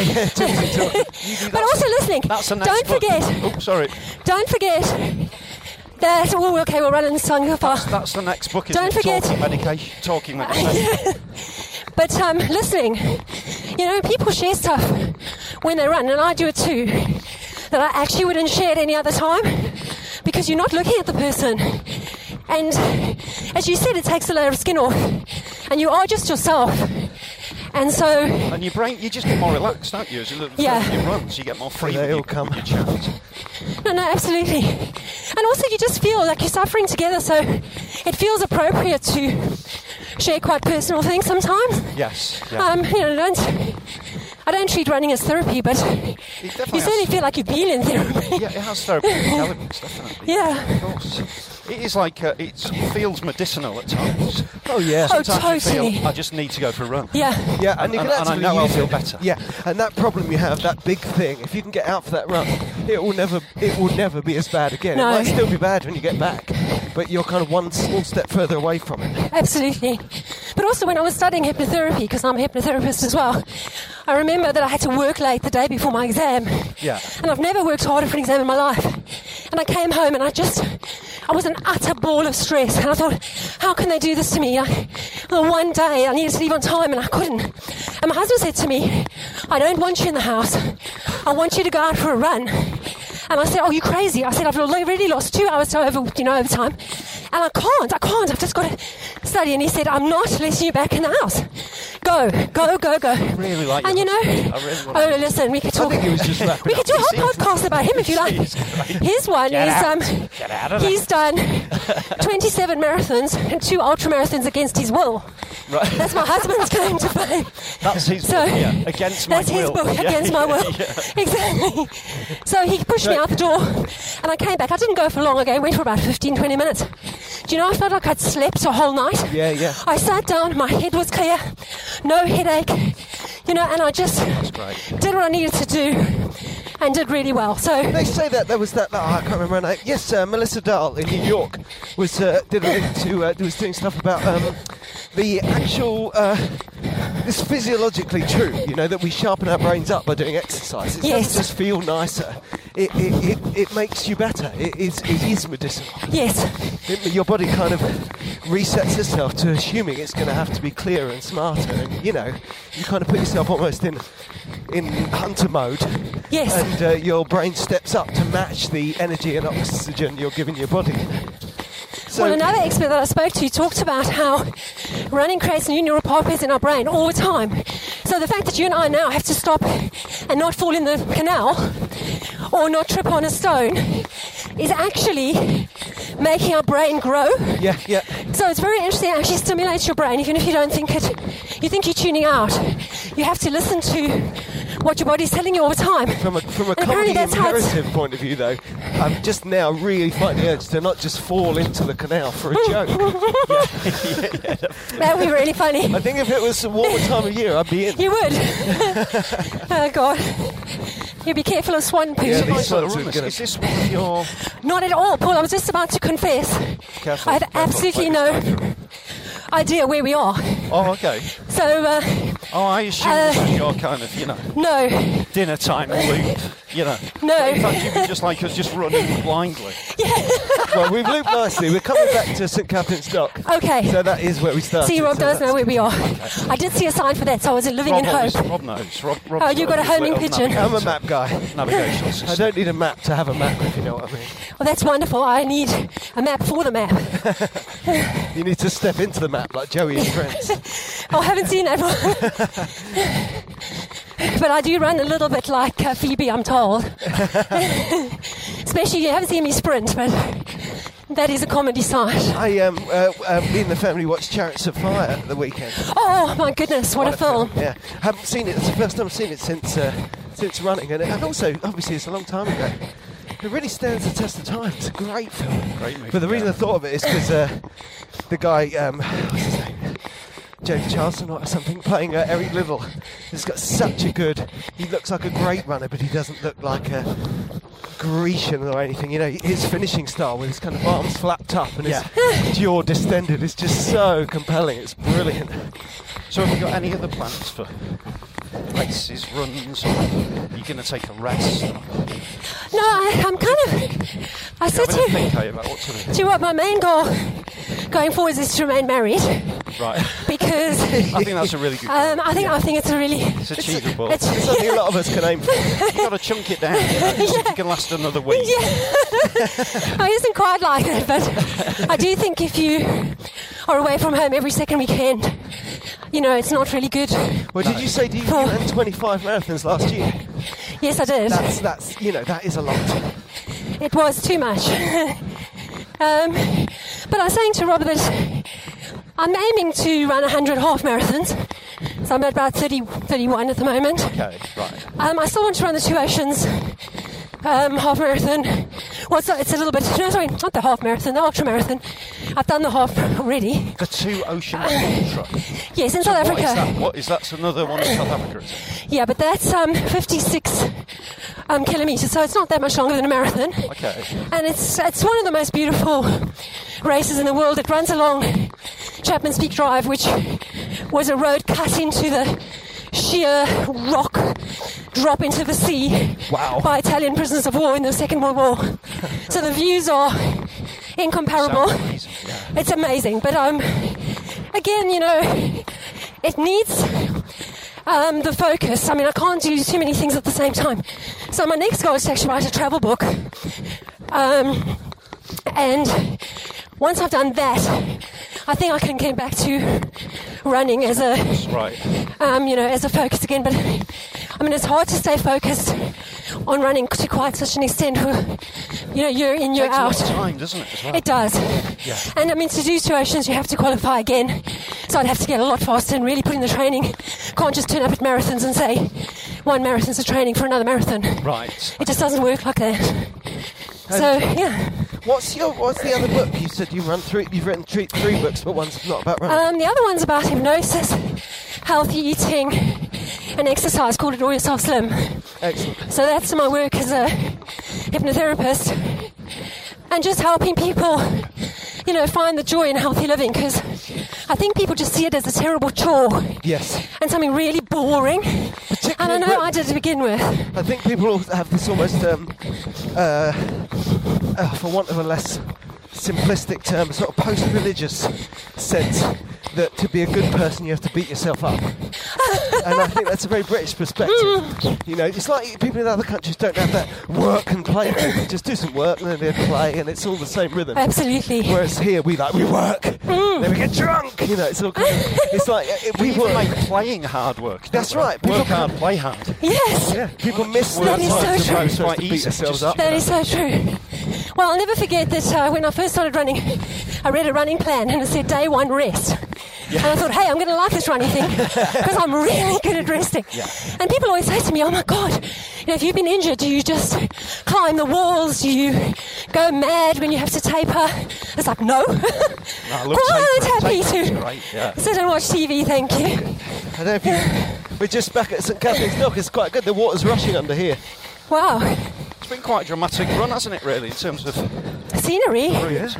But also listening. That's the next Don't book. forget. Oh, sorry. Don't forget that. Oh, okay, we're running the song so far. That's the next book, isn't Don't it? forget. Talking medication. But listening, you know, people share stuff when they run, and I do it too, that I actually wouldn't share at any other time, because you're not looking at the person. And as you said, it takes a layer of skin off, and you are just yourself. And so... And your brain, you just get more relaxed, don't you? As you run, so you get more free They with all your, come. your chat. No, absolutely. And also you just feel like you're suffering together, so it feels appropriate to share quite personal things sometimes. Yes. Yeah. You know, I don't treat running as therapy, but you certainly feel like you've been in therapy. Yeah, it has therapeutic elements, definitely. Yeah. Of course. It is like, it feels medicinal at times. Oh, yeah. Sometimes totally. you feel, I just need to go for a run. Yeah. Yeah, and you can and I actually know I'll use feel it. better. Yeah, and that problem you have, that big thing, if you can get out for that run, it will never be as bad again. No. It might still be bad when you get back, but you're kind of one small step further away from it. Absolutely. But also when I was studying hypnotherapy, because I'm a hypnotherapist as well, I remember that I had to work late the day before my exam. Yeah. And I've never worked harder for an exam in my life. And I came home and I was an utter ball of stress. And I thought, how can they do this to me? Well, one day I needed to leave on time and I couldn't. And my husband said to me, I don't want you in the house. I want you to go out for a run. And I said, oh, you crazy? I said, I've already lost 2 hours to overtime. And I can't. I've just got to study. And he said, I'm not letting you back in the house. Go. I really like And you know, listen, we could talk. I think he was just wrapping We could do a whole podcast about him if you like. His one is he's done 27 marathons and 2 ultra marathons against his will. Right. That's my husband's claim to fame. That's his book, yeah. Against my will. That's his book, Against My Will. Exactly. So he pushed me out the door, and I came back. I didn't go for long. I went for about 15, 20 minutes. Do you know, I felt like I'd slept a whole night. Yeah. I sat down, my head was clear, no headache, you know, and I just did what I needed to do and did really well. So They say that there was that. Oh, I can't remember her name. Yes, Melissa Dahl in New York was did a link to was doing stuff about the actual. It's physiologically true, that we sharpen our brains up by doing exercise. It Yes. doesn't just feel nicer. It makes you better. It is medicinal. yes, Your body kind of resets itself to assuming it's going to have to be clearer and smarter, and you kind of put yourself almost in hunter mode. Yes. And your brain steps up to match the energy and oxygen you're giving your body. So, well, another expert that I spoke to talked about how running creates new neural pathways in our brain all the time. So the fact that you and I now have to stop and not fall in the canal or not trip on a stone is actually making our brain grow. yeah. So it's very interesting. It actually stimulates your brain, even if you don't think it. You think you're tuning out. You have to listen to what your body's telling you all the time. From a comedy imperative point of view, though, I'm just now really fighting the urge to not just fall into the canal for a joke. That would be really funny. I think if it was a warmer time of year, I'd be in. You would. Oh, God. You be careful of swan poo. Yeah, these Nice little ones are runners. gonna- Is this one of your... Not at all, Paul. I was just about to confess. Careful. I have absolutely no idea where we are. Oh, okay. So, I assume this is your kind of, no. dinner time loop, No. In fact, you'd be just like us, just running blindly. Well, we've looped nicely. We're coming back to St Catherine's Dock. Okay. So that is where we started. See, Rob so does that's- know where we are. I did see a sign for that, so I was living in hope. Rob knows. Rob's Oh, you got a homing pigeon. I'm a map guy. Navigational I system. don't need a map to have a map, if you know what I mean. Well, that's wonderful. I need a map for the map. You need to step into the map like Joey and Friends. Oh, I haven't seen that one. But I do run a little bit like Phoebe, I'm told. Especially, you haven't seen me sprint, but that is a comedy sight. Me and the family watched Chariots of Fire at the weekend. Oh, my goodness, what a film. Yeah, haven't seen it. It's the first time I've seen it since running, and also, obviously, it's a long time ago. It really stands the test of time. It's a great film. Great movie, But the reason yeah. I thought of it is because the guy, what's his name? James Charleston or something, playing Eric Liddell. He's got such a good... He looks like a great runner, but he doesn't look like a Grecian or anything. His finishing style with his kind of arms flapped up and his jaw distended is just so compelling. It's brilliant. So have you got any other plans for races, runs, or are you going to take a rest? No, I'm kind of... I said Having a to think, are you, about what to do? you what, my main goal going forward is to remain married. Right. Because I think that's a really good goal. I think it's a really... It's achievable. It's, It's something a lot of us can aim for. You've got to chunk it down. See if you can last another week. it isn't quite like that, but I do think if you are away from home every second weekend, it's not really good. Well, did you say you ran 25 marathons last year? Yes, I did. That's that is a lot. It was too much. But I was saying to Robert that I'm aiming to run 100 half marathons. So I'm at about 31 at the moment. Okay, right. I still want to run the Two Oceans half marathon. Well, it's a little bit... No, sorry, not the half marathon, the ultra marathon. I've done the half already. The Two Oceans Ultra. Yes, in South What is Africa. that? What is that's another one in South Africa, is it? Yeah, but that's 56 kilometres, so it's not that much longer than a marathon. Okay. And it's one of the most beautiful races in the world. It runs along Chapman's Peak Drive, which was a road cut into the sheer rock drop into the sea by Italian prisoners of war in the Second World War. So the views are incomparable. Sounds amazing, yeah. It's amazing, but again, it needs the focus. I mean, I can't do too many things at the same time. So my next goal is to actually write a travel book. And once I've done that, I think I can get back to running as a as a focus again. But I mean, it's hard to stay focused on running to quite such an extent. Year in, year out. It takes a lot of time, doesn't it? As well? It does. Yeah. And I mean, to do Two Oceans, you have to qualify again. So I'd have to get a lot faster and really put in the training. Can't just turn up at marathons and say one marathon's a training for another marathon. Right. It just doesn't work like that. So yeah. What's the other book? You said you've written three books, but one's not about running. The other one's about hypnosis, healthy eating, and exercise, called Draw Yourself Slim. Excellent. So that's my work as a hypnotherapist, and just helping people, find the joy in healthy living, because I think people just see it as a terrible chore. Yes. And something really boring. And I know I did to begin with. I think people have this almost, for want of a less simplistic term, sort of post-religious sense that to be a good person you have to beat yourself up. And I think that's a very British perspective. It's like people in other countries don't have that work and play thing. They just do some work and then they play, and it's all the same rhythm. Absolutely. Whereas here we work, then we get drunk. It's all kind of, it's like people make playing hard work. That's right. Work hard, play hard. Yes. Yeah. People miss that is so true. Quite easy. Themselves up. That is so true. Well, I'll never forget that when I first started running, I read a running plan and it said day 1 rest. Yeah. And I thought, hey, I'm going to like this running thing because I'm really good at resting. Yeah. And people always say to me, oh my God, if you've been injured, do you just climb the walls? Do you go mad when you have to taper? It's like, no. Quite happy to sit and watch TV, thank you. I don't know if we're just back at St Catherine's Dock. It's quite good. The water's rushing under here. Wow. It's been quite a dramatic run, hasn't it, really, in terms of scenery? Yeah.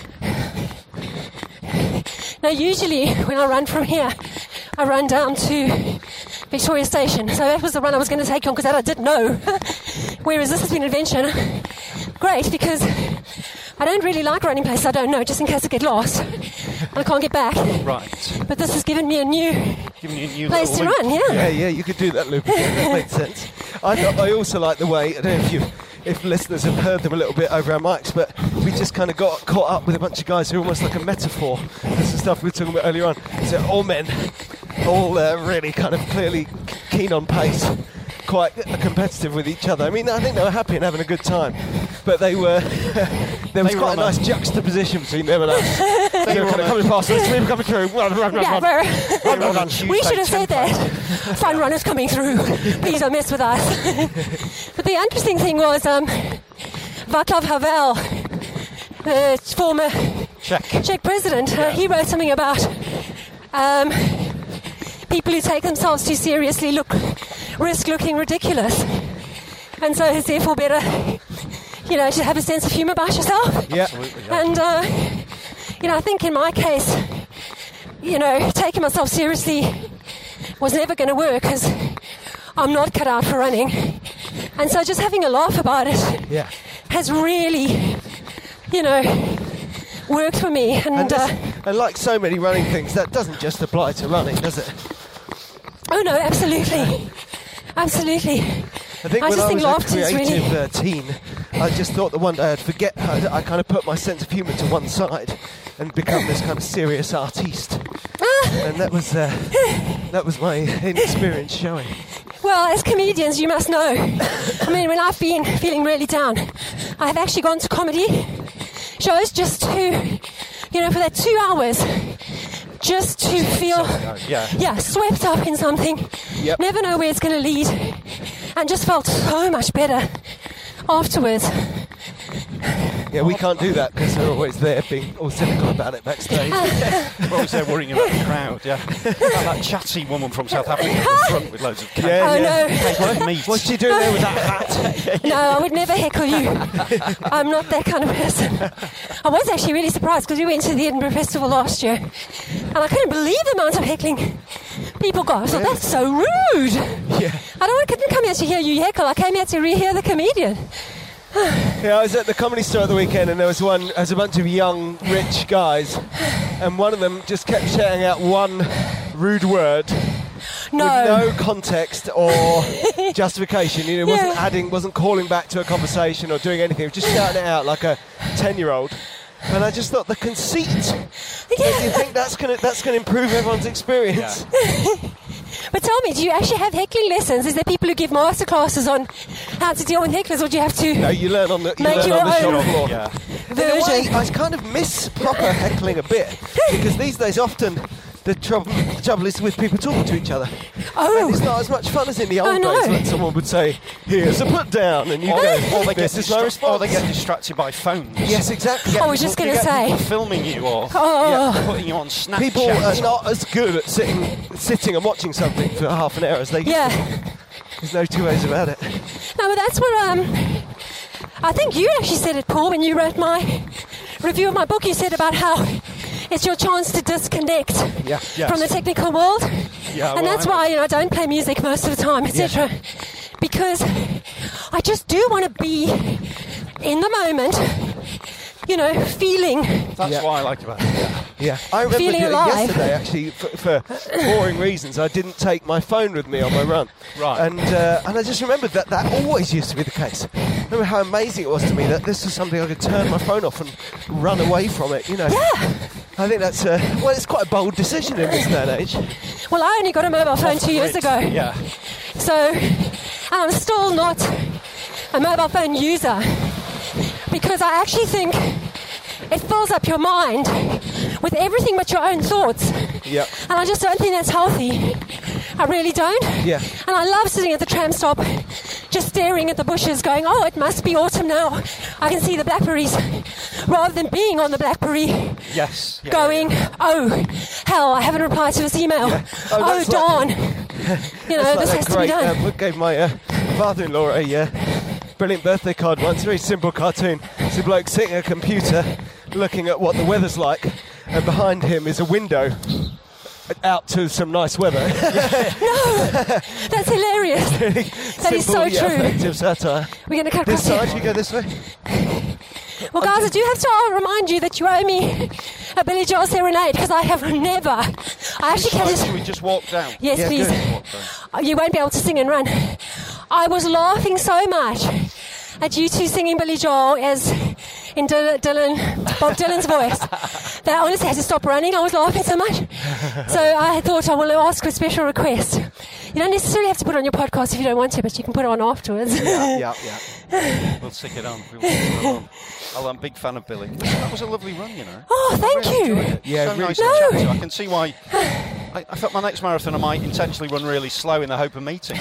Now, usually when I run from here, I run down to Victoria Station. So that was the run I was going to take on, because that I didn't know. Whereas this has been an adventure. Great, because I don't really like running places I don't know, just in case I get lost and I can't get back. Right. But this has given me a new place to run, Yeah, you could do that loop again. That makes sense. I also like the way, I don't know if listeners have heard them a little bit over our mics, but we just kind of got caught up with a bunch of guys who are almost like a metaphor. This is stuff we were talking about earlier on. So all men, all really kind of clearly keen on pace, quite competitive with each other. I mean, I think they were happy and having a good time, but there was quite a nice juxtaposition between them and us. They were kind of coming past us, we were coming through. We should have said that. Fun runners coming through. Please don't mess with us. But the interesting thing was Václav Havel, the former Czech president, he wrote something about people who take themselves too seriously risk looking ridiculous, and so it's therefore better, to have a sense of humour about yourself. Yeah. And I think in my case, taking myself seriously was never going to work, because I'm not cut out for running, and so just having a laugh about it has really, worked for me. And like so many running things, that doesn't just apply to running, does it? Oh no, absolutely. Absolutely. I think when I was a creative teen, I just thought that one day I'd forget, I kind of put my sense of humour to one side and become this kind of serious artiste. And that was my inexperience showing. Well, as comedians, you must know. I mean, when I've been feeling really down, I've actually gone to comedy shows just to, for that 2 hours, just to feel, swept up in something. Yep. Never know where it's going to lead, and just felt so much better afterwards. Yeah, we can't do that because we're always there being all cynical about it backstage. We're always there worrying about the crowd, that chatty woman from South Africa in the front with loads of cake. No. What's she doing there with that hat? No, I would never heckle you. I'm not that kind of person. I was actually really surprised because we went to the Edinburgh Festival last year and I couldn't believe the amount of heckling people got. I thought, that's so rude. Yeah. I couldn't come here to hear you heckle. I came here to rehear the comedian. Yeah, I was at the Comedy Store at the weekend and there was a bunch of young, rich guys and one of them just kept shouting out one rude word with no context or justification. Wasn't calling back to a conversation or doing anything. He was just shouting it out like a 10-year-old. And I just thought the conceit. Do you think that's gonna improve everyone's experience? Yeah. But tell me, do you actually have heckling lessons? Is there people who give masterclasses on how to deal with hecklers, or do you have to? No, you learn on the shop floor. Yeah. In a way, I kind of miss proper heckling a bit because these days often the trouble is with people talking to each other. Oh. And it's not as much fun as in the old days when someone would say, "Here's a put down," and you go, "This is my response." Or they get distracted by phones. Yes, exactly. I was just going to say, people filming you or putting you on Snapchat. People are not as good at sitting and watching something for half an hour as they used to. There's no two ways about it. No, but that's what I think you actually said it, Paul, when you wrote my review of my book. You said about how it's your chance to disconnect from the technical world. Yeah, and that's why I don't play music most of the time, etc. Because I just do want to be in the moment, feeling. That's what I like about it. Yeah, I remember Feeling alive. yesterday, actually, for boring reasons, I didn't take my phone with me on my run. Right. And I just remembered that always used to be the case. I remember how amazing it was to me that this was something I could turn my phone off and run away from it, Yeah. I think that's, it's quite a bold decision in this day and age. Well, I only got a mobile phone 2 years ago. Yeah. So I'm still not a mobile phone user because I actually think it fills up your mind with everything but your own thoughts. Yeah. And I just don't think that's healthy. I really don't. Yeah. And I love sitting at the tram stop just staring at the bushes going, oh, it must be autumn now. I can see the blackberries. Rather than being on the BlackBerry Yes. Yeah, going, oh, hell, I haven't replied to this email. Yeah. Oh, darn. This has to be done. I gave my father-in-law a brilliant birthday card once, very simple cartoon. It's a bloke sitting at a computer looking at what the weather's like, and behind him is a window out to some nice weather. No, that's hilarious. That is so true. Effective satire. We're going to cut This across side, you go this way. Well, guys, I do have to remind you that you owe me a Billy Joel serenade because I have never. I actually can't. Should we just walk down? Yes, Yeah, please. good. You won't be able to sing and run. I was laughing so much at you two singing Billy Joel as in Bob Dylan's voice that I honestly had to stop running. I was laughing so much. So I thought I will ask for a special request. You don't necessarily have to put it on your podcast if you don't want to, but you can put it on afterwards. Yeah. We'll stick it on. I'm a big fan of Billy. That was a lovely run, Oh, thank you. Yeah, so really nice good. to chat to you. I can see why. I thought my next marathon I might intentionally run really slow in the hope of meeting.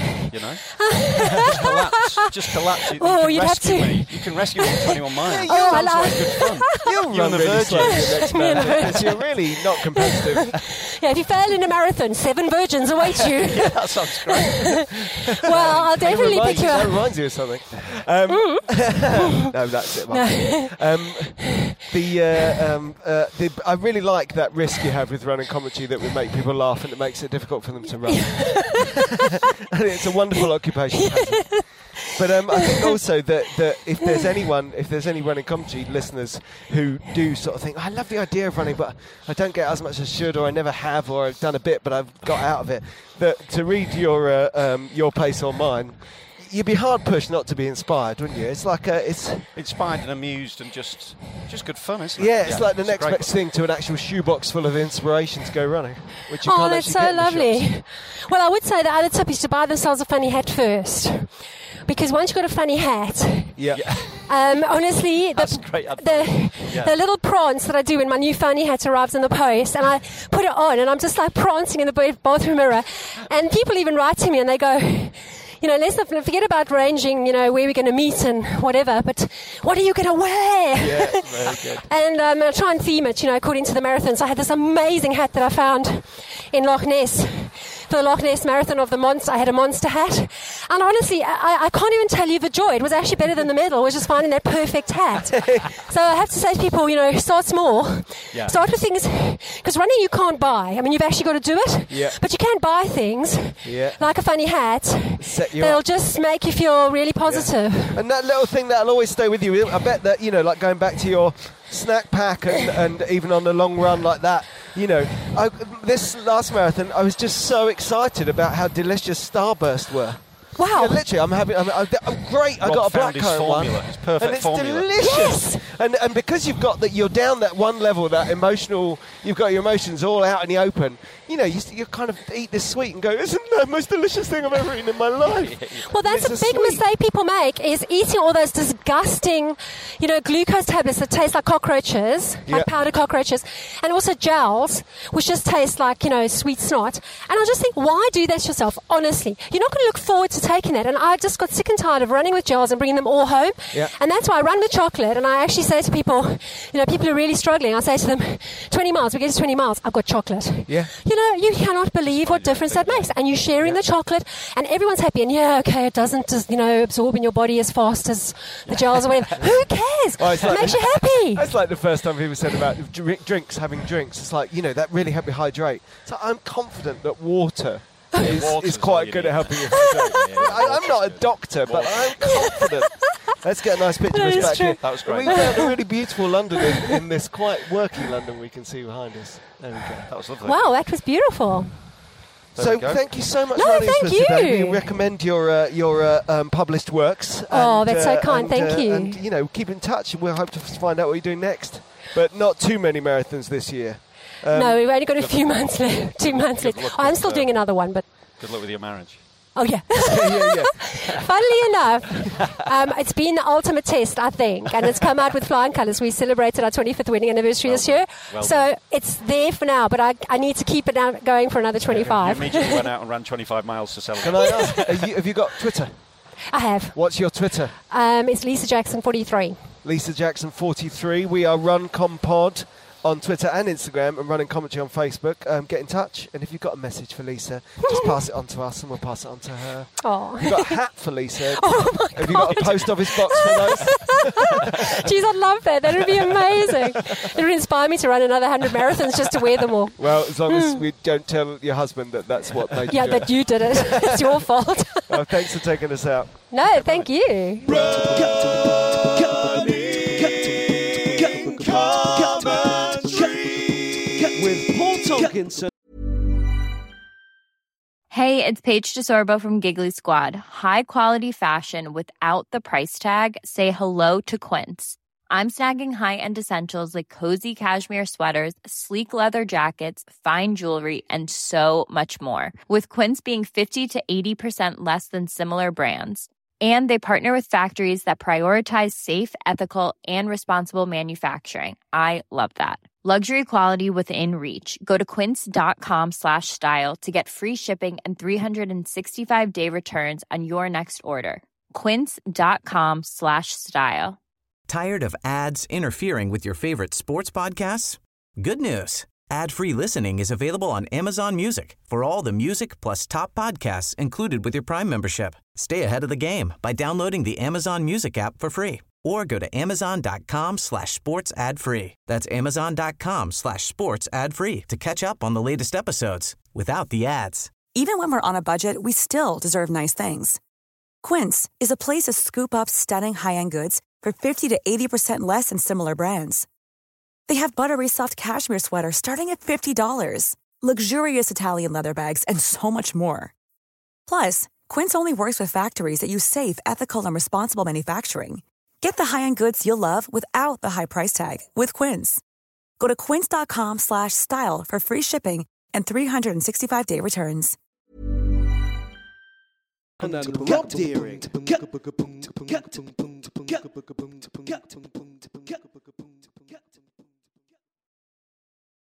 Just collapse. Oh, you'd have to. Me. You can rescue me in 21 miles. Oh, I Sounds love- like good fun. You'll You're run the really virgin. slow in the next Me and the marathon, virgin. because you're really not competitive. Yeah, if you fail in a marathon, 7 virgins await you. Yeah, that sounds great. Well, I'll definitely pick you That up. reminds you of something. No, that's it. I really like that risk you have with running commentary that would make people laugh and it makes it difficult for them to run. I think it's a wonderful occupation. But I think also that if there's any running commentary listeners who do sort of think, I love the idea of running, but I don't get as much as I should, or I never have, or I've done a bit, but I've got out of it. That to read your pace or mine, you'd be hard pushed not to be inspired, wouldn't you? It's like it's Inspired and amused and just good fun, isn't it? yeah, it's like the it's a next great best thing to an actual shoebox full of inspiration to go running, which you Oh, can't that's actually so get in the lovely. shops. Well, I would say the other tip is to buy themselves a funny hat first. Because once you've got a funny hat, Yeah. honestly, That's great advice. the little prance that I do when my new funny hat arrives in the post, and I put it on, and I'm just like prancing in the bathroom mirror, and people even write to me and they go, let's not forget about arranging, where we're going to meet and whatever, but what are you going to wear? Yeah, very good. And I try and theme it, according to the marathon. So I had this amazing hat that I found in Loch Ness. For the Loch Ness Marathon of the Monster, I had a monster hat. And honestly, I can't even tell you the joy. It was actually better than the medal, was just finding that perfect hat. So I have to say to people, start small. Yeah. Start with things, because running you can't buy. I mean, you've actually got to do it. Yeah. But you can buy things, like a funny hat, Set you that'll up. just make you feel really positive. And that little thing that'll always stay with you, I bet that, like going back to your snack pack and even on a long run like that, this last marathon, I was just so excited about how delicious Starburst were. Wow. Yeah, literally, I'm great. I Rob got a found his blackcurrant one, formula, his perfect and it's formula. delicious. Yes. And because you've got that, you're down that one level, that emotional. You've got your emotions all out in the open. You kind of eat this sweet and go, isn't that the most delicious thing I've ever eaten in my life? Well, that's It's a big sweet. mistake people make, is eating all those disgusting, glucose tablets that taste like cockroaches, Yeah. like powdered cockroaches, and also gels, which just taste like, sweet snot. And I just think, why do that yourself? Honestly, you're not going to look forward to taken it, and I just got sick and tired of running with gels and bringing them all home. Yeah. And that's why I run with chocolate, and I actually say to people, people are really struggling, I say to them, 20 miles, we get to 20 miles, I've got chocolate. Yeah. You cannot believe what difference that makes. And you're sharing the chocolate, and everyone's happy, and it doesn't just, absorb in your body as fast as the gels or whatever. Who cares? Oh, it makes you happy. That's like the first time people said about having drinks. It's like, that really helped me hydrate. So I'm confident that water is quite good at helping you hydrate. I'm not a doctor, but I'm confident. Let's get a nice picture of us back here. That was great. We found a really beautiful London in this quite working London we can see behind us. There we go. That was lovely. Wow, that was beautiful. So thank you so much for No, running thank us today. you. We recommend your published works. Oh, that's so kind. Thank you. And keep in touch. We'll hope to find out what you're doing next. But not too many marathons this year. No, we've only got a few months left. 2 months left. I'm still doing another one, but. Good luck with your marriage. Oh, yeah. Funnily enough, it's been the ultimate test, I think, and it's come out with flying colours. We celebrated our 25th wedding anniversary this year, so it's there for now, but I need to keep it going for another 25. You immediately went out and ran 25 miles to celebrate. Can I ask, have you got Twitter? I have. What's your Twitter? It's Lisa Jackson 43. Lisa Jackson 43. We are RunComPod on Twitter and Instagram, and Running Commentary on Facebook. Get in touch, and if you've got a message for Lisa, just pass it on to us and we'll pass it on to her. Oh. You've got a hat for Lisa. Oh my Have you got a post office box for those? Jeez, I'd love that. That would be amazing. It would inspire me to run another 100 marathons just to wear them all. Well, as long as we don't tell your husband that's what made you do that you did it. It's your fault. Well, thanks for taking us out. No, thank you. With Paul Tonkinson. Hey, it's Paige DeSorbo from Giggly Squad. High quality fashion without the price tag. Say hello to Quince. I'm snagging high-end essentials like cozy cashmere sweaters, sleek leather jackets, fine jewelry, and so much more. With Quince being 50 to 80% less than similar brands. And they partner with factories that prioritize safe, ethical, and responsible manufacturing. I love that. Luxury quality within reach. Go to quince.com/style to get free shipping and 365-day returns on your next order. Quince.com/style. Tired of ads interfering with your favorite sports podcasts? Good news. Ad-free listening is available on Amazon Music for all the music plus top podcasts included with your Prime membership. Stay ahead of the game by downloading the Amazon Music app for free or go to amazon.com/sports ad free. That's amazon.com/sports ad free to catch up on the latest episodes without the ads. Even when we're on a budget, we still deserve nice things. Quince is a place to scoop up stunning high-end goods for 50 to 80% less than similar brands. They have buttery soft cashmere sweaters starting at $50, luxurious Italian leather bags, and so much more. Plus, Quince only works with factories that use safe, ethical, and responsible manufacturing. Get the high-end goods you'll love without the high price tag with Quince. Go to quince.com/style for free shipping and 365-day returns. Rob Deering.